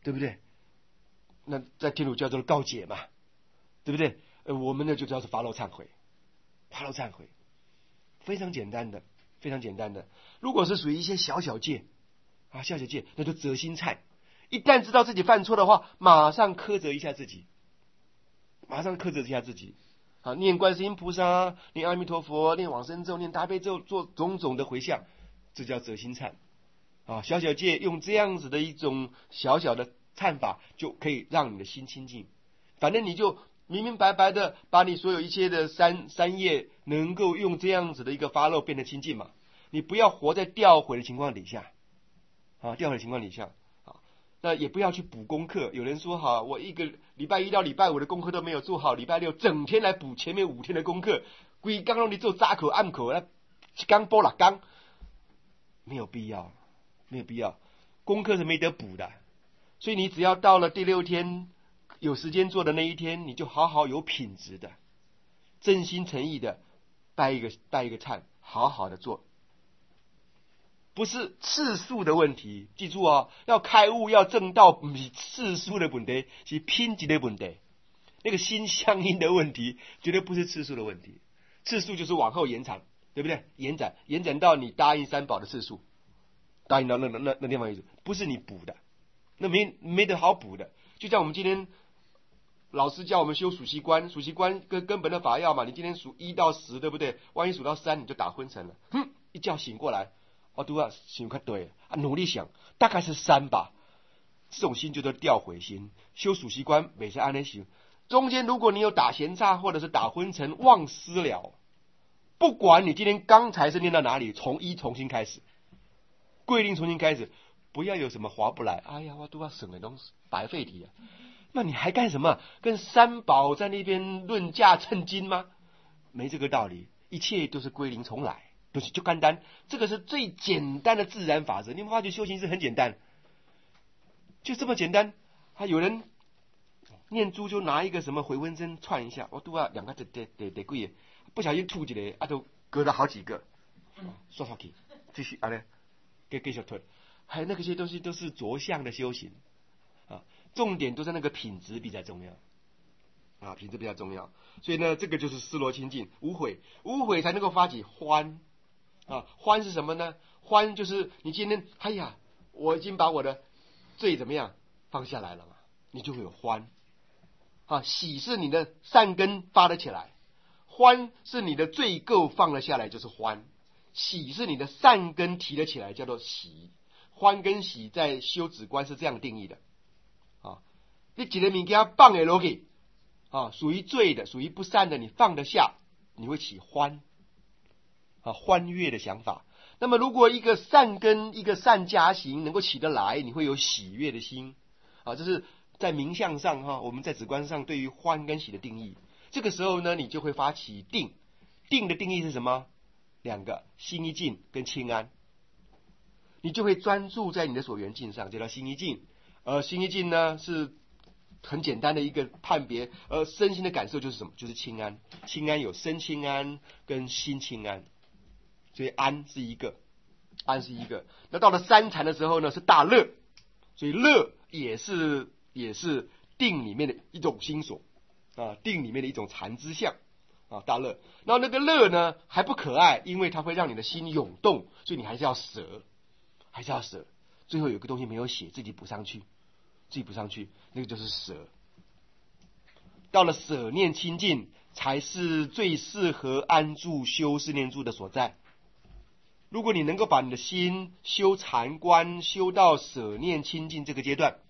对不对？那在天主教叫做告解嘛，对不对？呃，我们呢就叫做发露忏悔，发露忏悔，非常简单的，非常简单的。如果是属于一些小小戒啊，小小戒，那就责心忏。一旦知道自己犯错的话，马上苛责一下自己，马上苛责一下自己。啊，念观世音菩萨，念阿弥陀佛，念往生咒，念大悲咒，做种种的回向，这叫责心忏。啊，小小戒用这样子的一种小小的忏法，就可以让你的心清净。反正你就明明白白的把你所有一切的三三业，能够用这样子的一个发露变得清净嘛。你不要活在掉毁的情况底下，啊，掉毁的情况底下。那也不要去补功课。有人说哈，我一个礼拜一到礼拜五的功课都没有做好，礼拜六整天来补前面五天的功课，规刚让你做扎口暗口，那刚波了刚，没有必要，没有必要。功课是没得补的，所以你只要到了第六天有时间做的那一天，你就好好有品质的、真心诚意的拜一个拜一个忏，好好的做。不是次数的问题，记住哦，要开悟要正道，不是次数的问题，是品质的问题。那个心相应的问题，绝对不是次数的问题。次数就是往后延长，对不对？延展，延展到你答应三宝的次数，答应到那那那那地方为止，不是你补的，那没没得好补的。就像我们今天老师教我们修数息观，数息观跟根本的法要嘛，你今天数一到十，对不对？万一数到三，你就打昏沉了，哼，一觉醒过来。我都要想看对啊，努力想，大概是三吧。这种心就叫掉悔心，修数息观每次按那行。中间如果你有打闲岔或者是打昏沉忘失了，不管你今天刚才是念到哪里，从一重新开始，规定重新开始，不要有什么划不来。哎呀，我都要省的东西，白费体啊！那你还干什么？跟三宝在那边论价称斤吗？没这个道理，一切都是归零重来。就是就简单，这个是最简单的自然法则。你们发觉修行是很简单，就这么简单。还有人念珠就拿一个什么回纹针串一下，我都要两个得得得得贵，不小心吐起来，啊都割了好几个，刷刷去，继续啊嘞，给继续吞。还有那个些东西都是着相的修行啊，重点都是那个品质比较重要。啊，品质比较重要，所以呢，这个就是思罗清净，无悔，无悔才能够发起欢。啊，欢是什么呢？欢就是你今天，哎呀，我已经把我的罪怎么样放下来了嘛，你就会有欢。啊，喜是你的善根发了起来，欢是你的罪垢放了下来，就是欢。喜是你的善根提了起来，叫做喜。欢跟喜在修止观是这样定义的。啊，你几个物件放下落去，啊，属于罪的，属于不善的，你放得下，你会起欢。啊，欢悦的想法。那么，如果一个善根、一个善加行能够起得来，你会有喜悦的心。啊，这是在名相上哈，我们在止观上对于欢跟喜的定义。这个时候呢，你就会发起定。定的定义是什么？两个：心一静跟清安。你就会专注在你的所缘境上，这叫心一静。而心一静呢，是很简单的一个判别。而身心的感受就是什么？就是清安。清安有身清安跟心清安。所以安是一个，安是一个。那到了三禅的时候呢，是大乐，所以乐也是也是定里面的一种心所啊，定里面的一种禅之相啊，大乐。然后那个乐呢还不可爱，因为它会让你的心涌动，所以你还是要舍，还是要舍。最后有个东西没有写，自己补上去，自己补上去，那个就是舍。到了舍念清净，才是最适合安住修四念住的所在。如果你能够把你的心修禅观修到舍念清净这个阶段，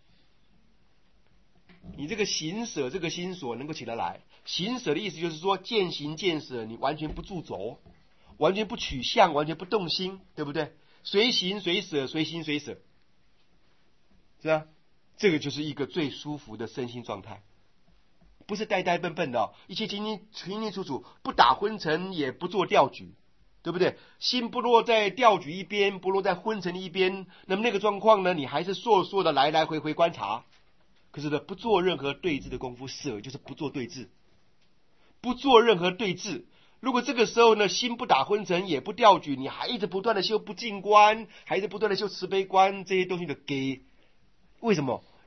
你这个行舍这个心所能够起得来。行舍的意思就是说见行见舍，你完全不驻着，完全不取相，完全不动心，对不对？随行随舍，随心随舍，是吧？这个就是一个最舒服的身心状态，不是呆呆笨笨的、哦，一切清清清清楚楚，不打昏沉，也不做调举。对不对？心不落在调举一边，不落在昏沉一边，那么那个状况呢，你还是烁烁的来来回回观察，可是呢，不做任何对峙的功夫。舍就是不做对峙，不做任何对峙。如果这个时候呢，心不打昏沉，也不调举，你还一直不断的修不净观，还一直不断的修慈悲观，这些东西的给，为什么？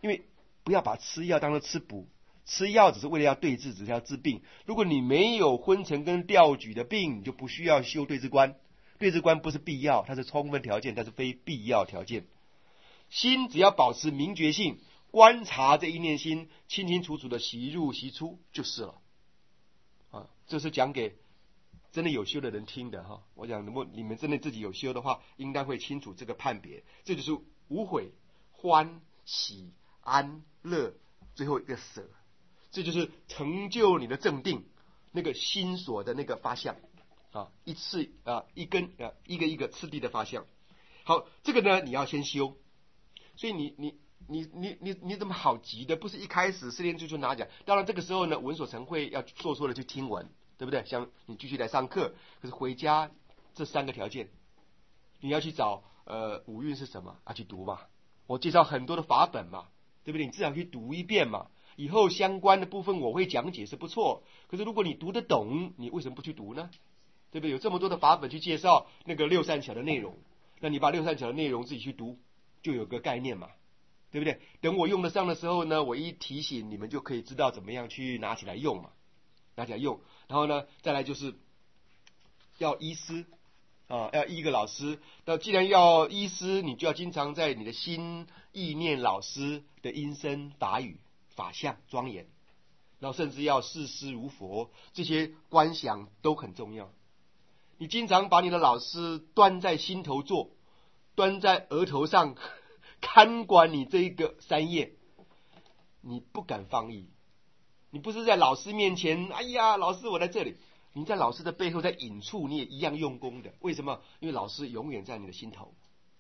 因为不要把吃药当做吃补，吃药只是为了要对治，只是要治病。如果你没有昏沉跟掉举的病，你就不需要修对治观。对治观不是必要，它是充分条件，它是非必要条件。心只要保持明觉性，观察这一念心清清楚楚的习入习出就是了。啊，这是讲给真的有修的人听的哈。我想，如果你们真的自己有修的话，应该会清楚这个判别。这就是无悔、欢喜、安乐，最后一个舍，这就是成就你的正定那个心所的那个发相啊，一次啊一根啊一个一个次第的发相。好，这个呢你要先修，所以你你你你你你怎么好急的？不是一开始四天就就拿奖。当然这个时候呢，闻所成会要做说的去听闻，对不对？像你继续来上课，可是回家这三个条件，你要去找呃五蕴是什么啊？去读嘛。我介绍很多的法本嘛，对不对？你至少去读一遍嘛。以后相关的部分我会讲解是不错，可是如果你读得懂，你为什么不去读呢？对不对？有这么多的法本去介绍那个六善巧的内容，那你把六善巧的内容自己去读，就有个概念嘛，对不对？等我用得上的时候呢，我一提醒你们就可以知道怎么样去拿起来用嘛，拿起来用。然后呢，再来就是要依师啊，要依一个老师。那既然要依师，你就要经常在你的心意念老师的音声法语法相庄严，然后甚至要视师如佛，这些观想都很重要。你经常把你的老师端在心头坐，端在额头上，看管你这一个三业，你不敢放逸。你不是在老师面前，哎呀，老师我在这里。你在老师的背后，在隐处，你也一样用功的。为什么？因为老师永远在你的心头。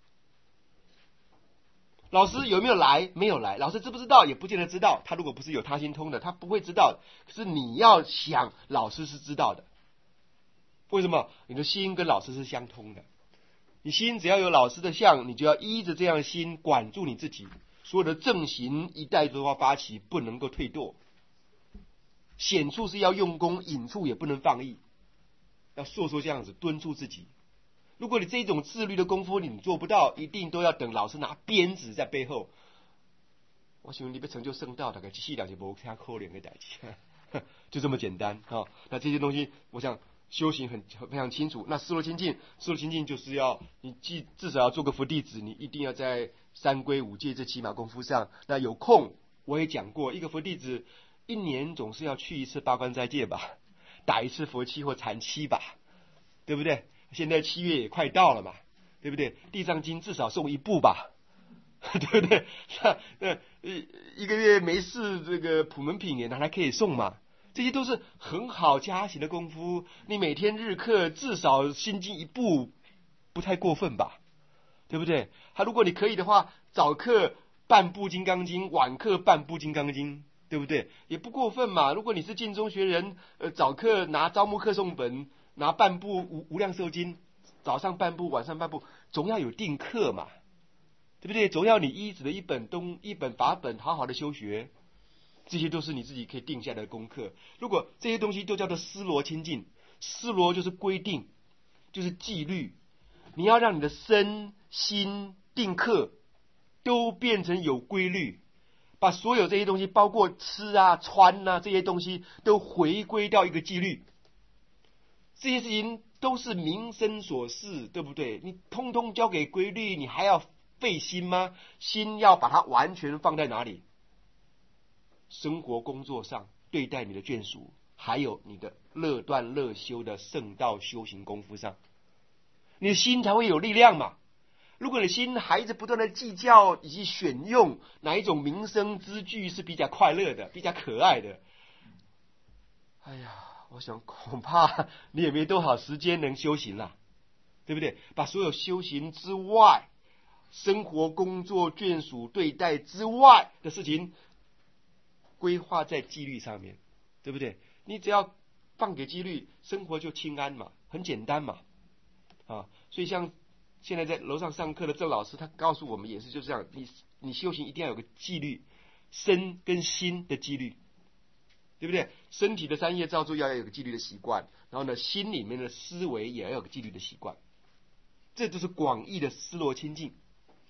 老师有没有来？没有来。老师知不知道？也不见得知道。他如果不是有他心通的，他不会知道。可是你要想，老师是知道的。为什么？你的心跟老师是相通的。你心只要有老师的相，你就要依着这样的心管住你自己。所有的正行一代都要发起，不能够退堕。显处是要用功，隐处也不能放逸，要说说这样子敦促自己。如果你这种自律的功夫你做不到，一定都要等老师拿鞭子在背后。我想你被成就圣道，大概细了就不太可怜的代志，就这么简单啊、哦。那这些东西，我想修行很非常清楚。那思罗清净，思罗清净就是要你既至少要做个佛弟子，你一定要在三归五戒这起码功夫上。那有空我也讲过，一个佛弟子一年总是要去一次八关斋戒吧，打一次佛七或禅七吧，对不对？现在七月也快到了嘛，对不对？地藏经至少诵一部吧，对不对？那一一个月没事，这个普门品也拿来可以诵嘛。这些都是很好加行的功夫。你每天日课至少心经一部，不太过分吧？对不对？他如果你可以的话，早课半部金刚经，晚课半部金刚经。对不对？也不过分嘛。如果你是净中学人，呃，早课拿招募课诵本，拿半部无无量寿经，早上半部，晚上半部，总要有定课嘛，对不对？总要你依止的一本东一本法本，好好的修学，这些都是你自己可以定下来的功课。如果这些东西都叫做思罗清净，思罗就是规定，就是纪律。你要让你的身心定课都变成有规律。把所有这些东西，包括吃啊、穿啊这些东西，都回归到一个纪律。这些事情都是民生所事，对不对？你通通交给规律，你还要费心吗？心要把它完全放在哪里？生活工作上，对待你的眷属，还有你的乐断乐修的圣道修行功夫上，你的心才会有力量嘛。如果你心还一直不断的计较以及选用哪一种民生之具是比较快乐的、比较可爱的，哎呀，我想恐怕你也没多少时间能修行了，对不对？把所有修行之外、生活、工作、眷属、对待之外的事情规划在纪律上面，对不对？你只要放给纪律，生活就清安嘛，很简单嘛，啊，所以像现在在楼上上课的郑老师，他告诉我们也是就这样，你你修行一定要有个纪律，身跟心的纪律，对不对？身体的三业造作要有个纪律的习惯，然后呢，心里面的思维也要有个纪律的习惯，这就是广义的思罗清净。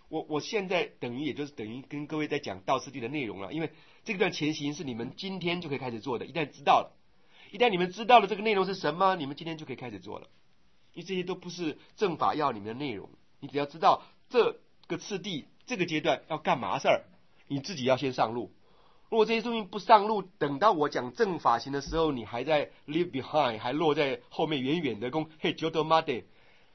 我我现在等于也就是等于跟各位在讲道次第的内容了，因为这段前行是你们今天就可以开始做的，一旦知道了，一旦你们知道了这个内容是什么，你们今天就可以开始做了，因为这些都不是正法要你们的内容，你只要知道这个次第这个阶段要干嘛事儿，你自己要先上路。如果这些东西不上路，等到我讲正法行的时候，你还在 leave behind， 还落在后面远远的讲嘿 Jodo Made，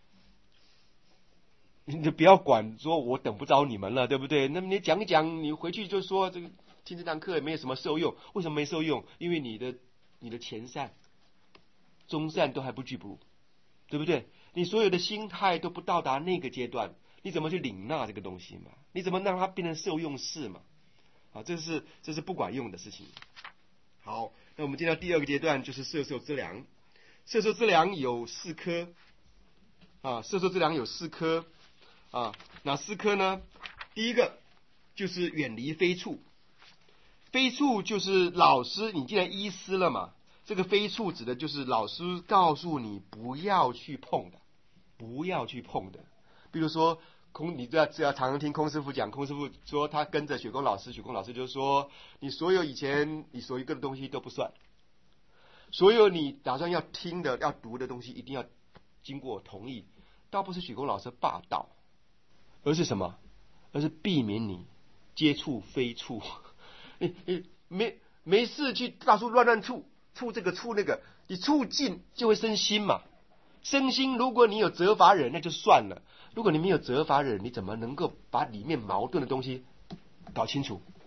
你就不要管说我等不着你们了，对不对？那么你讲一讲，你回去就说这个听这堂课也没有什么受用，为什么没受用？因为你的你的前善、中善都还不具足，对不对？你所有的心态都不到达那个阶段，你怎么去领纳这个东西嘛？你怎么让它变成受用事嘛？啊，这是这是不管用的事情。好，那我们进到第二个阶段，就是摄受之粮。摄受之粮有四颗啊，摄受之粮有四颗啊，哪四颗呢？第一个就是远离非处，非处就是老师，你既然依师了嘛，这个非处指的就是老师告诉你不要去碰的，不要去碰的，比如说。空，你只要只要常常听空师傅讲，空师傅说他跟着雪公老师，雪公老师就说，你所有以前你所有的东西都不算，所有你打算要听的、要读的东西，一定要经过我同意。倒不是雪公老师霸道，而是什么？而是避免你接触非处，你你没没事去到处乱乱触触这个触那个，你触近就会生心嘛。身心，如果你有责罚人，那就算了；如果你没有责罚人，你怎么能够把里面矛盾的东西搞清楚？